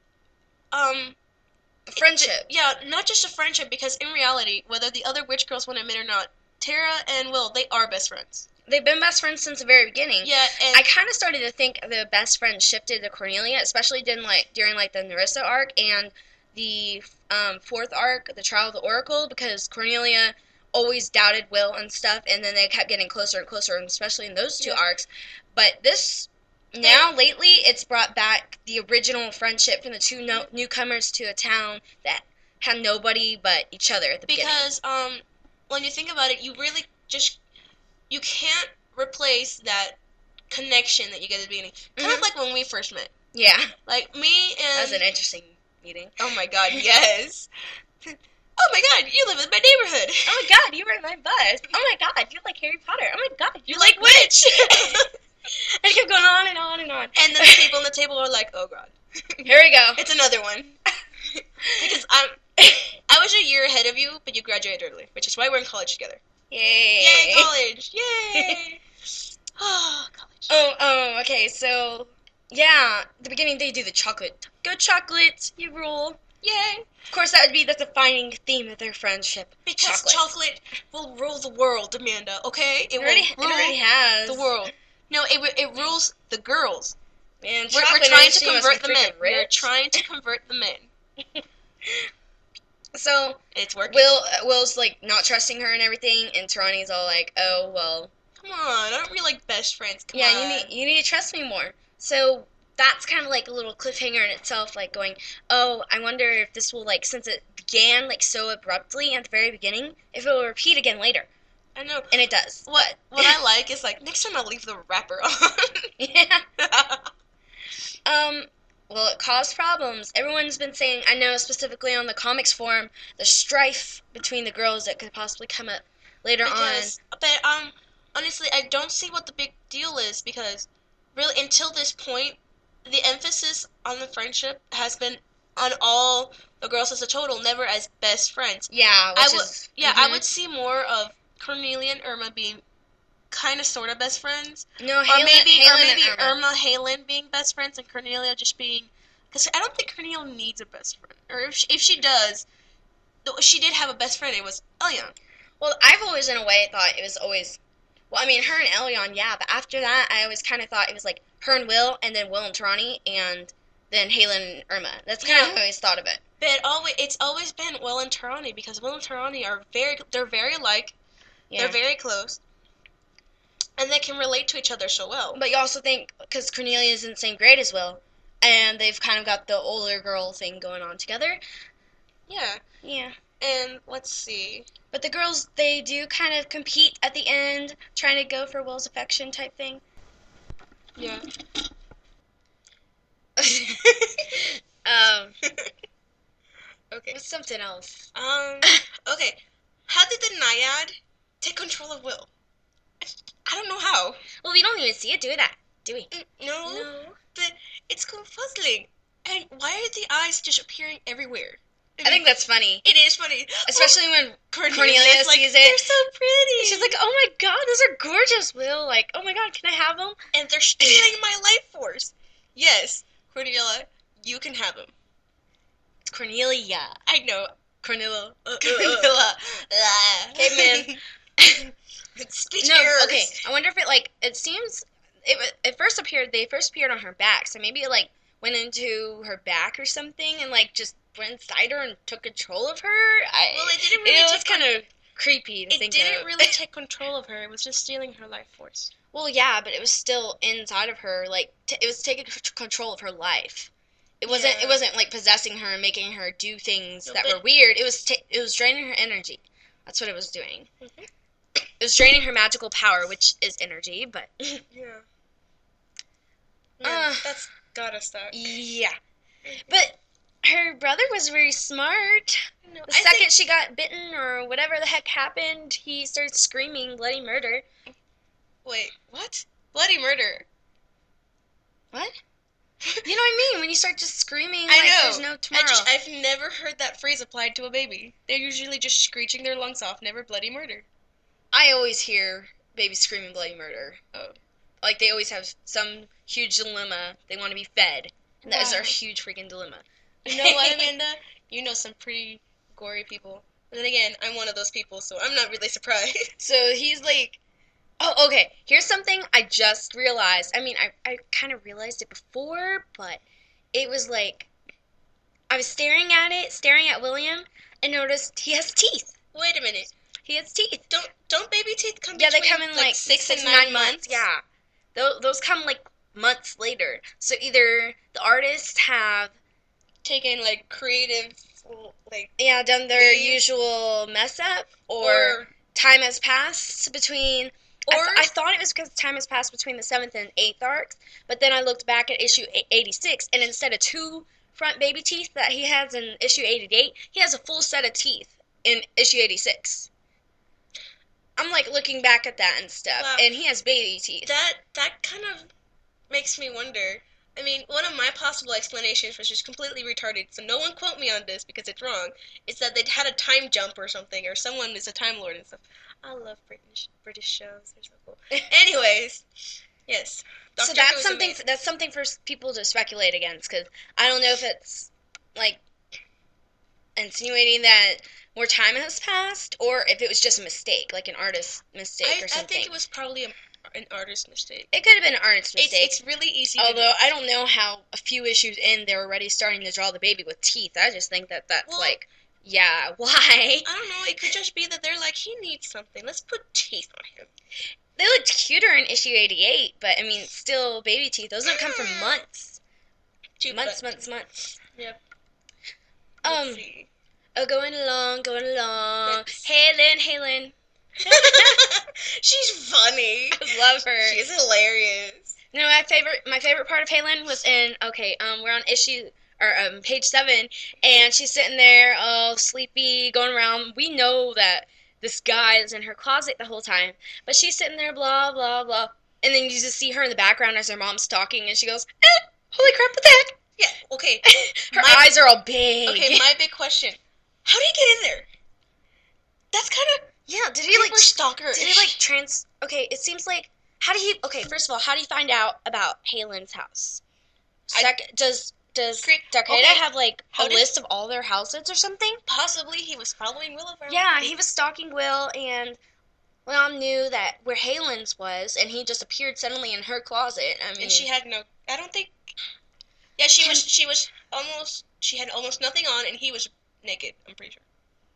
friendship. Not just a friendship, because in reality, whether the other witch girls want to admit or not, Tara and Will, they are best friends. They've been best friends since the very beginning. Yeah, and I kind of started to think the best friend shifted to Cornelia, especially during the Nerissa arc and the fourth arc, the Trial of the Oracle, because Cornelia always doubted Will and stuff, and then they kept getting closer and closer, and especially in those two arcs. But lately, it's brought back the original friendship from the two newcomers to a town that had nobody but each other at the beginning. Because when you think about it, you really you can't replace that connection that you get at the beginning. Kind of like when we first met. Yeah. Like me and... That was an interesting meeting. Oh my god, yes. Oh my god, you live in my neighborhood. Oh my god, you ride my bus. Oh my god, you like Harry Potter. Oh my god, you like witch. And it kept going on and on and on. And then the people on the table are like, oh god. Here we go. It's another one. Because I was a year ahead of you, but you graduated early, which is why we're in college together. Yay. Yay, college. Yay. Oh, college. Oh, okay, so, yeah, at the beginning they do the chocolate. Go chocolate, you rule. Yay. Of course, that would be the defining theme of their friendship. Because chocolate will rule the world, Amanda, okay? It already has. The world. No, it rules the girls. Man, we're trying to convert the men. We're trying to convert the men. So it's working. Will's not trusting her and everything, and Tarani's all like, "Oh well." Come on, aren't we best friends? Come on. you need to trust me more. So that's kind of a little cliffhanger in itself, going, "Oh, I wonder if this will since it began so abruptly at the very beginning, if it will repeat again later." I know, and it does. What I like is next time I'll leave the wrapper on. Yeah. Well, it caused problems. Everyone's been saying, I know specifically on the comics forum, the strife between the girls that could possibly come up later on. But honestly, I don't see what the big deal is, because really until this point, the emphasis on the friendship has been on all the girls as a total, never as best friends. Yeah, I would see more of Cornelia and Irma being kind of sort of best friends. No, Or maybe Irma, Halen being best friends and Cornelia just being... Because I don't think Cornelia needs a best friend. Or if she does, she did have a best friend. It was Elyon. Well, I've always, in a way, thought it was always... Well, I mean, her and Elyon, yeah, but after that, I always kind of thought it was like her and Will, and then Will and Tarani, and then Halen and Irma. That's kind of how I always thought of it. But it's always been Will and Tarani, because Will and Tarani are they're very alike. Yeah. They're very close. And they can relate to each other so well. But you also think, because Cornelia is in the same grade as Will, and they've kind of got the older girl thing going on together. Yeah. Yeah. And let's see. But the girls, they do kind of compete at the end, trying to go for Will's affection type thing. Yeah. Okay. What's something else? Okay. How did the Naiad take control of Will? I don't know how. Well, we don't even see it do that, do we? No. But it's confuzzling. And why are the eyes just appearing everywhere? I think that's funny. It is funny. Especially when Cornelia sees it. They're so pretty. She's like, oh my god, those are gorgeous, Will. Like, oh my god, can I have them? And they're stealing my life force. Yes, Cornelia, you can have them. It's Cornelia. I know. Cornelia. Cornelia. Okay, man. Speech no, errors. Okay, I wonder if it seems, they first appeared on her back, so maybe it, went into her back or something, and, just went inside her and took control of her. Well, it didn't really. It was kind of creepy to think of. It didn't really take control of her. It was just stealing her life force. Well, yeah, but it was still inside of her. It was taking control of her life. It wasn't. Yeah. It wasn't possessing her and making her do things that were weird. It was draining her energy. That's what it was doing. Mm-hmm. It was draining her magical power, which is energy. But yeah, that's gotta stop. Yeah, but her brother was very smart. No, the second she got bitten or whatever the heck happened, he started screaming bloody murder. Wait, what? Bloody murder? What? You know what I mean? When you start just screaming there's no tomorrow. I've never heard that phrase applied to a baby. They're usually just screeching their lungs off, never bloody murder. I always hear babies screaming bloody murder. Oh. They always have some huge dilemma. They want to be fed. And that is our huge freaking dilemma. You know what, Amanda? You know some pretty gory people. But then again, I'm one of those people, so I'm not really surprised. So he's oh, okay. Here's something I just realized. I mean, I kind of realized it before, but it was I was staring at William, and noticed he has teeth. Wait a minute. He has teeth. Don't baby teeth come Yeah, they come in 6 and 9 months. Yeah. Those come months later. So either the artists have taken creative done their usual mess up, or time has passed between, or I thought it was because time has passed between the 7th and 8th arcs, but then I looked back at issue 86, and instead of 2 front baby teeth that he has in issue 88, he has a full set of teeth in issue 86. I'm looking back at that and stuff, and he has baby teeth. That kind of makes me wonder. I mean, one of my possible explanations, which is completely retarded, so no one quote me on this because it's wrong, is that they'd had a time jump or something, or someone is a Time Lord and stuff. I love British shows. They're so cool. Anyways, yes. So that's something for people to speculate against, because I don't know if it's, insinuating that more time has passed, or if it was just a mistake, an artist mistake or something. I think it was probably an artist mistake. It could have been an artist mistake. It's really easy. Although I don't know how a few issues in they're already starting to draw the baby with teeth. I just think that's why? I don't know. It could just be that they're he needs something. Let's put teeth on him. They looked cuter in issue 88, but I mean, still baby teeth. Those don't come for months. Months. Yep. Let's see. Oh, going along. Halen. She's funny. I love her. She's hilarious. You know, my favorite part of Halen was in we're on page 7, and she's sitting there all sleepy, going around. We know that this guy is in her closet the whole time, but she's sitting there, blah blah blah, and then you just see her in the background as her mom's talking, and she goes, holy crap, what the heck? Yeah, okay. Her eyes are all big. Okay, my big question: how do you get in there? That's kind of Yeah, did he like stalker? Did he like trans? Okay, it seems like how do he? Okay, first of all, how do you find out about Haylen's house? Does Takeda have like a list of all their houses or something? Possibly he was following Will around. Yeah, he was stalking Will, and Leon knew that where Haylen's was, and he just appeared suddenly in her closet. I mean, and she had no. I don't think. Yeah, she was almost. She had almost nothing on, and he was naked. I'm pretty sure.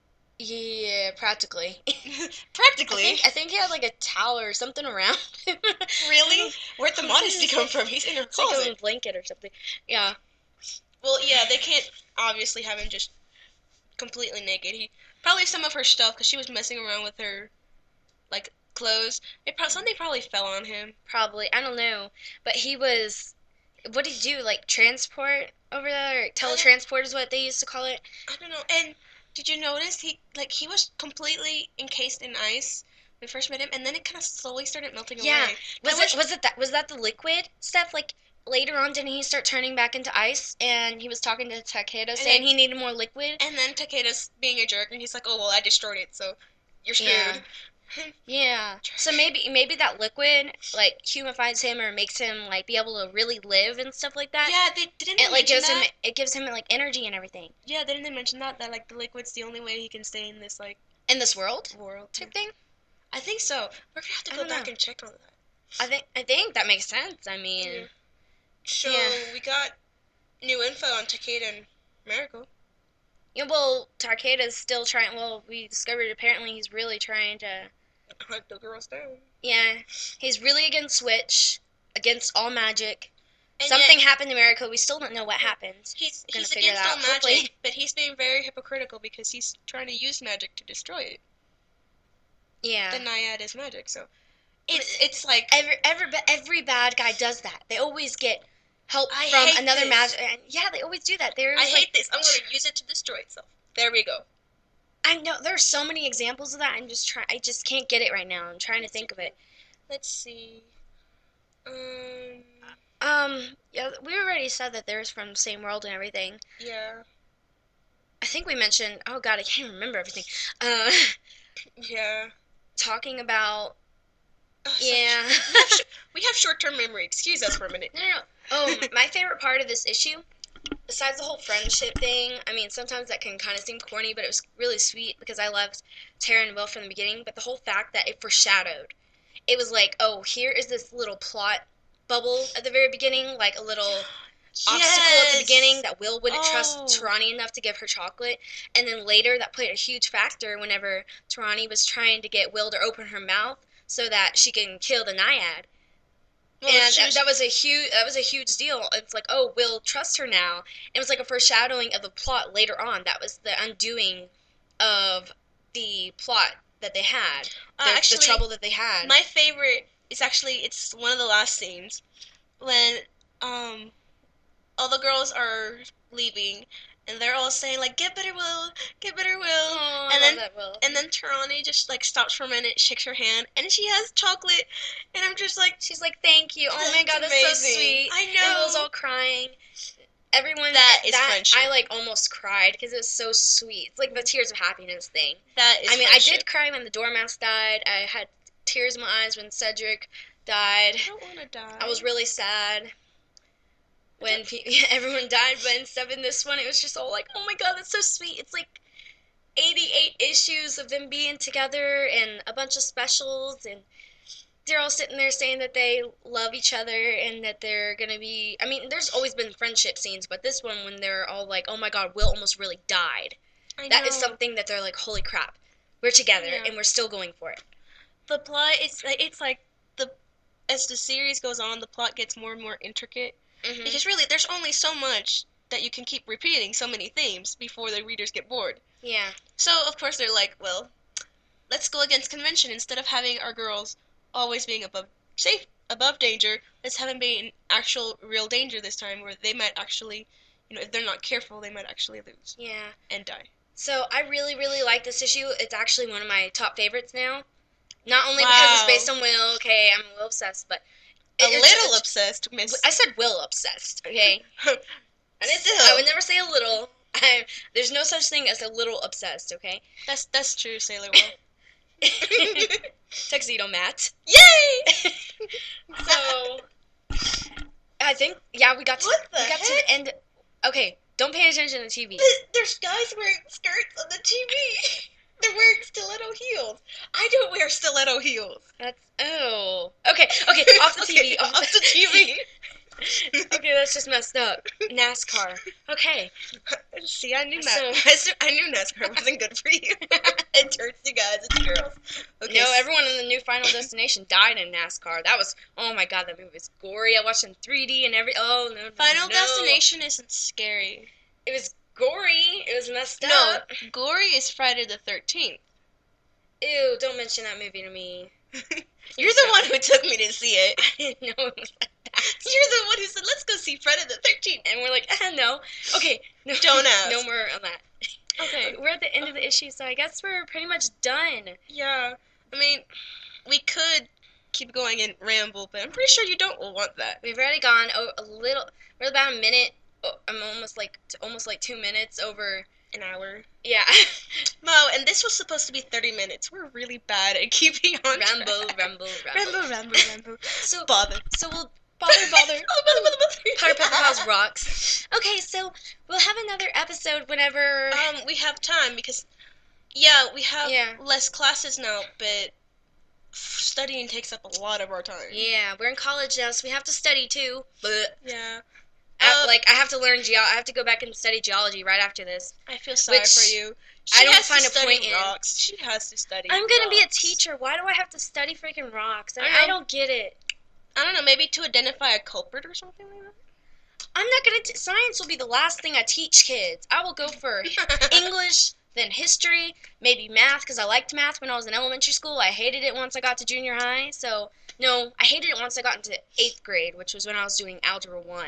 Yeah, practically. Practically. I think he had like a towel or something around him. Really? Where'd the modesty come from? He's in her closet. Like a blanket or something. Yeah. Well, yeah, they can't obviously have him just completely naked. He probably some of her stuff because she was messing around with her like clothes. Something probably fell on him. Probably, I don't know, but he was. What did he do? Like transport over there? Or teletransport is what they used to call it. I don't know. And did you notice he was completely encased in ice when we first met him, and then it kind of slowly started melting away. Yeah. Was that the liquid stuff? Like later on, didn't he start turning back into ice? And he was talking to Takeda saying he needed more liquid. And then Takeda's being a jerk, and he's like, "Oh well, I destroyed it, so you're screwed." Yeah. Yeah. So maybe that liquid like humifies him or makes him like be able to really live and stuff like that. Yeah, they didn't. It like gives him like energy and everything. Yeah, didn't they mention that like the liquid's the only way he can stay in this like in this world type thing? I think so. We're gonna have to go back and check on that. I think that makes sense. I mean, yeah. So we got new info on Takeda and Mariko. Yeah, well, Takeda's still trying. Well, we discovered apparently he's really trying to hunt the girls down. Yeah, he's really against Switch, against all magic. And something happened to Mariko. We still don't know what happened. He's against all magic, but he's being very hypocritical because he's trying to use magic to destroy it. Yeah, the Naiad is magic, so it's like every bad guy does that. They always get help from another magic. Yeah, they always do that. I hate this. I'm going to use it to destroy itself. There we go. I know there's so many examples of that. I just can't get it right now. I'm trying to think of it. Let's see. Yeah, we already said that they're from the same world and everything. Yeah. I think we mentioned. Oh God, I can't remember everything. Yeah. Talking about. Oh, yeah. We have short-term memory. Excuse us for a minute. No. Oh, my favorite part of this issue, besides the whole friendship thing, I mean, sometimes that can kind of seem corny, but it was really sweet because I loved Tara and Will from the beginning. But the whole fact that it foreshadowed, it was like, oh, here is this little plot bubble at the very beginning, like a little obstacle at the beginning that Will wouldn't trust Tarani enough to give her chocolate, and then later that played a huge factor whenever Tarani was trying to get Will to open her mouth so that she can kill the Naiad. Well, and that was a huge deal. It's like, oh, Will trust her now. It was like a foreshadowing of the plot later on. That was the undoing of the plot that they had. The trouble that they had. My favorite is it's one of the last scenes when all the girls are leaving and they're all saying like, get better Will, oh, and then Tarani just like stops for a minute, shakes her hand, and she has chocolate, and I'm just like, she's like, thank you, oh my God, that's so sweet. I know. And Will's all crying. Everyone that is friendship. I like almost cried because it was so sweet. It's like the tears of happiness thing. That is friendship. I did cry when the Dormouse died. I had tears in my eyes when Cedric died. I don't want to die. I was really sad when everyone died, but instead in this one, it was just all like, oh my God, that's so sweet. It's like 88 issues of them being together and a bunch of specials, and they're all sitting there saying that they love each other and that they're going to be... I mean, there's always been friendship scenes, but this one when they're all like, oh my God, Will almost really died. That is something that they're like, holy crap, we're together and we're still going for it. The plot, it's like as the series goes on, the plot gets more and more intricate. Mm-hmm. Because really, there's only so much that you can keep repeating so many themes before the readers get bored. Yeah. So, of course, they're like, well, let's go against convention. Instead of having our girls always being above danger, let's have them be in actual real danger this time, where they might actually, if they're not careful, they might actually lose. Yeah. And die. So, I really, really like this issue. It's actually one of my top favorites now. Not only because it's based on Will, okay, I'm a Will obsessed, but... A little obsessed, miss. I said Will obsessed, okay? I would never say a little. There's no such thing as a little obsessed, okay? That's true, Sailor Will. Tuxedo Matt. Yay! So, I think, yeah, we got to the end. Okay, don't pay attention to TV. There's guys wearing skirts on the TV. They're wearing stiletto heels. I don't wear stiletto heels. That's, oh. Okay, off the TV. Off the TV. Okay, that's just messed up. NASCAR. Okay. See, I knew NASCAR wasn't good for you. It turns you guys into girls. Okay. No, everyone in the new Final Destination died in NASCAR. That was, oh my god, that movie was gory. I watched it in 3D and no. Final Destination isn't scary. It was gory. It was messed up. No, gory is Friday the 13th. Ew, don't mention that movie to me. You're the one who took me to see it. I didn't know it was that bad. You're the one who said, let's go see Friday the 13th. And we're like, no. Okay. No, don't ask. No more on that. Okay. We're at the end of the issue, so I guess we're pretty much done. Yeah. I mean, we could keep going and ramble, but I'm pretty sure you don't want that. We've already gone a little, we're about a minute. I'm almost like 2 minutes over an hour. Yeah. Mo, and this was supposed to be 30 minutes. We're really bad at keeping on Ramble. So bother. So we'll bother. Potter Pepperhouse rocks. Okay, so we'll have another episode whenever we have time because we have less classes now, but studying takes up a lot of our time. Yeah, we're in college now, so we have to study too. But yeah. I have to learn I have to go back and study geology right after this. I feel sorry for you. I don't find a point in rocks. She has to study. I'm gonna be a teacher. Why do I have to study freaking rocks? I don't get it. I don't know. Maybe to identify a culprit or something like that. I'm not gonna. Science will be the last thing I teach kids. I will go for English, then history, maybe math because I liked math when I was in elementary school. I hated it once I got to junior high. So no, I hated it once I got into 8th grade, which was when I was doing Algebra 1.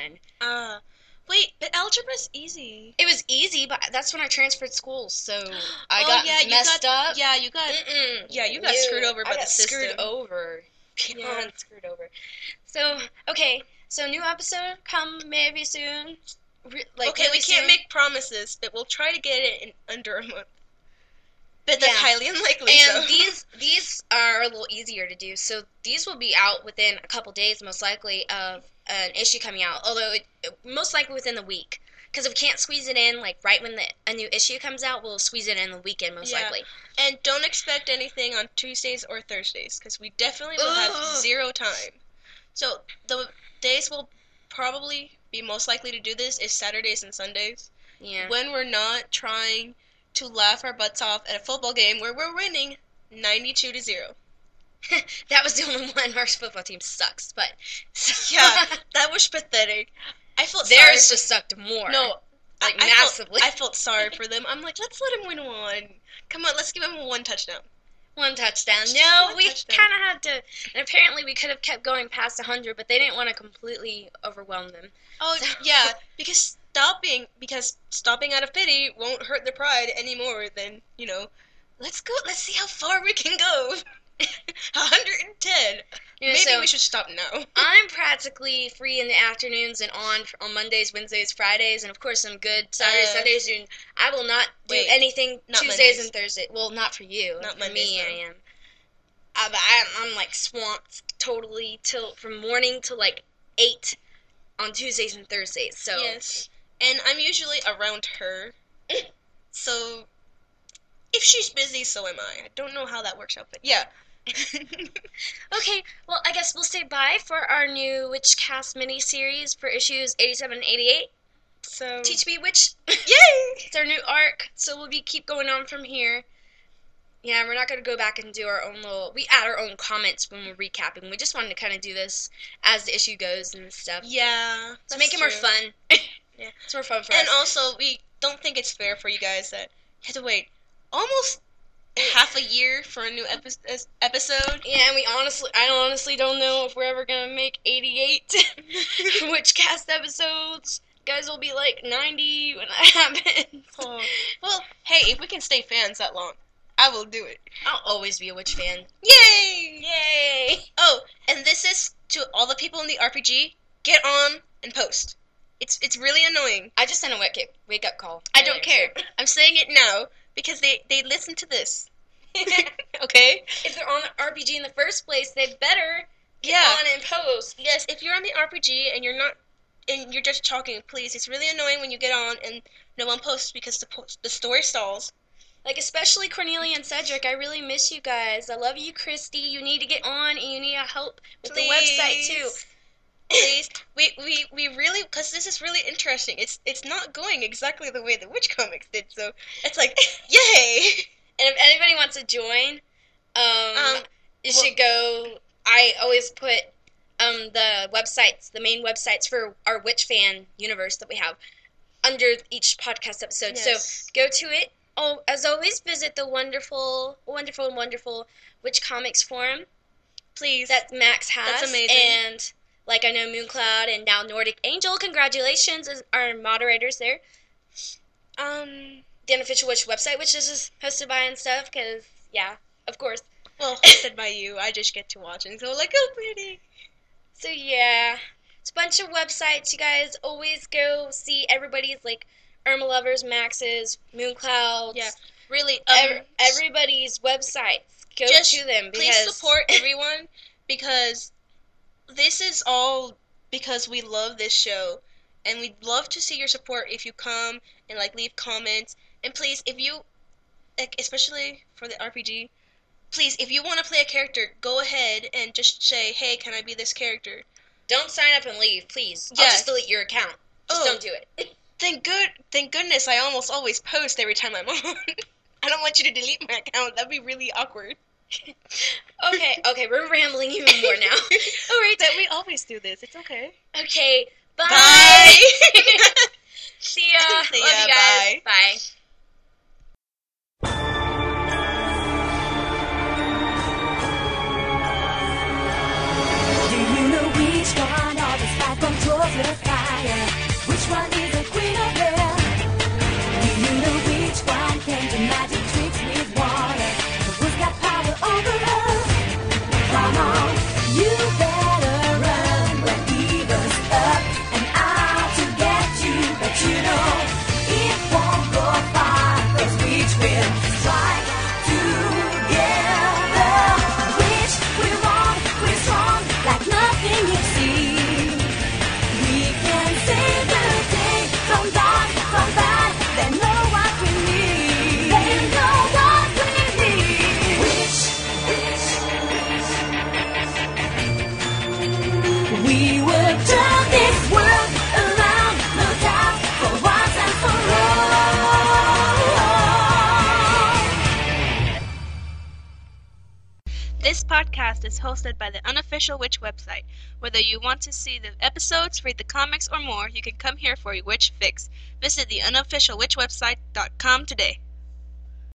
Wait, but algebra's easy. It was easy, but that's when I transferred schools, so I got messed up. Yeah, you got screwed over by the system. Screwed over. Beyond screwed over. So, okay, so new episode come maybe soon. Okay, we can't make promises, but we'll try to get it in under a month. But that's highly unlikely. And these are a little easier to do. So these will be out within a couple days, most likely, of an issue coming out. Although most likely within the week, because if we can't squeeze it in like right when a new issue comes out, we'll squeeze it in the weekend most likely. And don't expect anything on Tuesdays or Thursdays, because we definitely will have zero time. So the days we'll probably be most likely to do this is Saturdays and Sundays. Yeah. When we're not trying to laugh our butts off at a football game where we're winning 92-0. That was the only one. Our football team sucks, but yeah, that was pathetic. I felt theirs just sucked more. No, massively. I felt sorry for them. I'm like, let's let him win one. Come on, let's give him one touchdown. One touchdown. No, we kind of had to. And apparently, we could have kept going past 100, but they didn't want to completely overwhelm them. Oh yeah, because stopping out of pity won't hurt their pride any more than Let's go. Let's see how far we can go. 110. Maybe we should stop now. I'm practically free in the afternoons and on Mondays, Wednesdays, Fridays, and of course some good Saturdays, Sundays. And I will not do anything Tuesdays Mondays. And Thursdays. Well, not for you. Not for Mondays, me, though. I am. I'm like swamped totally from morning to like 8 on Tuesdays and Thursdays. So yes, and I'm usually around her. So if she's busy, so am I. I don't know how that works out, but yeah. Okay, well, I guess we'll say bye for our new Witchcast mini-series for issues 87 and 88. So Teach Me Witch. Yay! It's our new arc, so we'll keep going on from here. Yeah, we're not going to go back and do our own we add our own comments when we're recapping. We just wanted to kind of do this as the issue goes and stuff. Yeah, to make it more fun. Yeah, it's more fun for us. And also, we don't think it's fair for you guys that you have to wait almost half a year for a new episode. Yeah, and I honestly don't know if we're ever gonna make 88 Witchcast episodes. You guys will be like 90 when that happens. Oh. Well, hey, if we can stay fans that long, I will do it. I'll always be a witch fan. Yay! Yay! Oh, and this is to all the people in the RPG. Get on and post. It's really annoying. I just sent a wake up call. I don't care. I'm saying it now because they listen to this. Okay? If they're on the RPG in the first place, they better get on and post. Yes, if you're on the RPG and you're just talking, please. It's really annoying when you get on and no one posts because the story stalls. Like, especially Cornelia and Cedric, I really miss you guys. I love you, Christy. You need to get on, and you need help with the website, too. Please. We really, because this is really interesting. It's not going exactly the way the Witch Comics did, so it's like, yay! And if anybody wants to join, you should go. I always put the websites, the main websites for our Witch fan universe that we have under each podcast episode. Yes. So go to it. Oh, as always, visit the wonderful, wonderful, wonderful Witch Comics forum. Please. That Max has. That's amazing. And like I know Mooncloud and now Nordic Angel, congratulations as our moderators there. The Unofficial Witch website, which this is hosted by and stuff, because, yeah, of course. Well, hosted by you. I just get to watch and go like, oh, pretty. So, yeah. It's a bunch of websites. You guys always go see everybody's, like, Irma Lovers, Max's, Moonclouds. Yeah, really. Everybody's websites. Go to them. Please support everyone, because this is all because we love this show. And we'd love to see your support if you come and, like, leave comments. And please, if you, like, especially for the RPG, please, if you want to play a character, go ahead and just say, hey, can I be this character? Don't sign up and leave, please. I'll just delete your account. Just don't do it. Thank goodness I almost always post every time I'm on. I don't want you to delete my account. That'd be really awkward. Okay, we're rambling even more now. All right, that we always do this. It's okay. Okay, bye. See ya. Love you guys. Bye. Do you know which one of the five controls the fire? Which one is the queen of air? Do you know which one can do magic tricks with water? Who's got power over us? Come on, you better run when evil's up and out to get you. But you know it won't go far, 'cause which will strike together. Which we're wrong, we're strong, like nothing you've seen. We can save the day from dark, from bad. They know what we need. They know what we need. Which we will turn this world around, no doubt, for once and for all. This podcast is hosted by the Unofficial Witch website. Whether you want to see the episodes, read the comics, or more, you can come here for your witch fix. Visit the unofficialwitchwebsite.com today.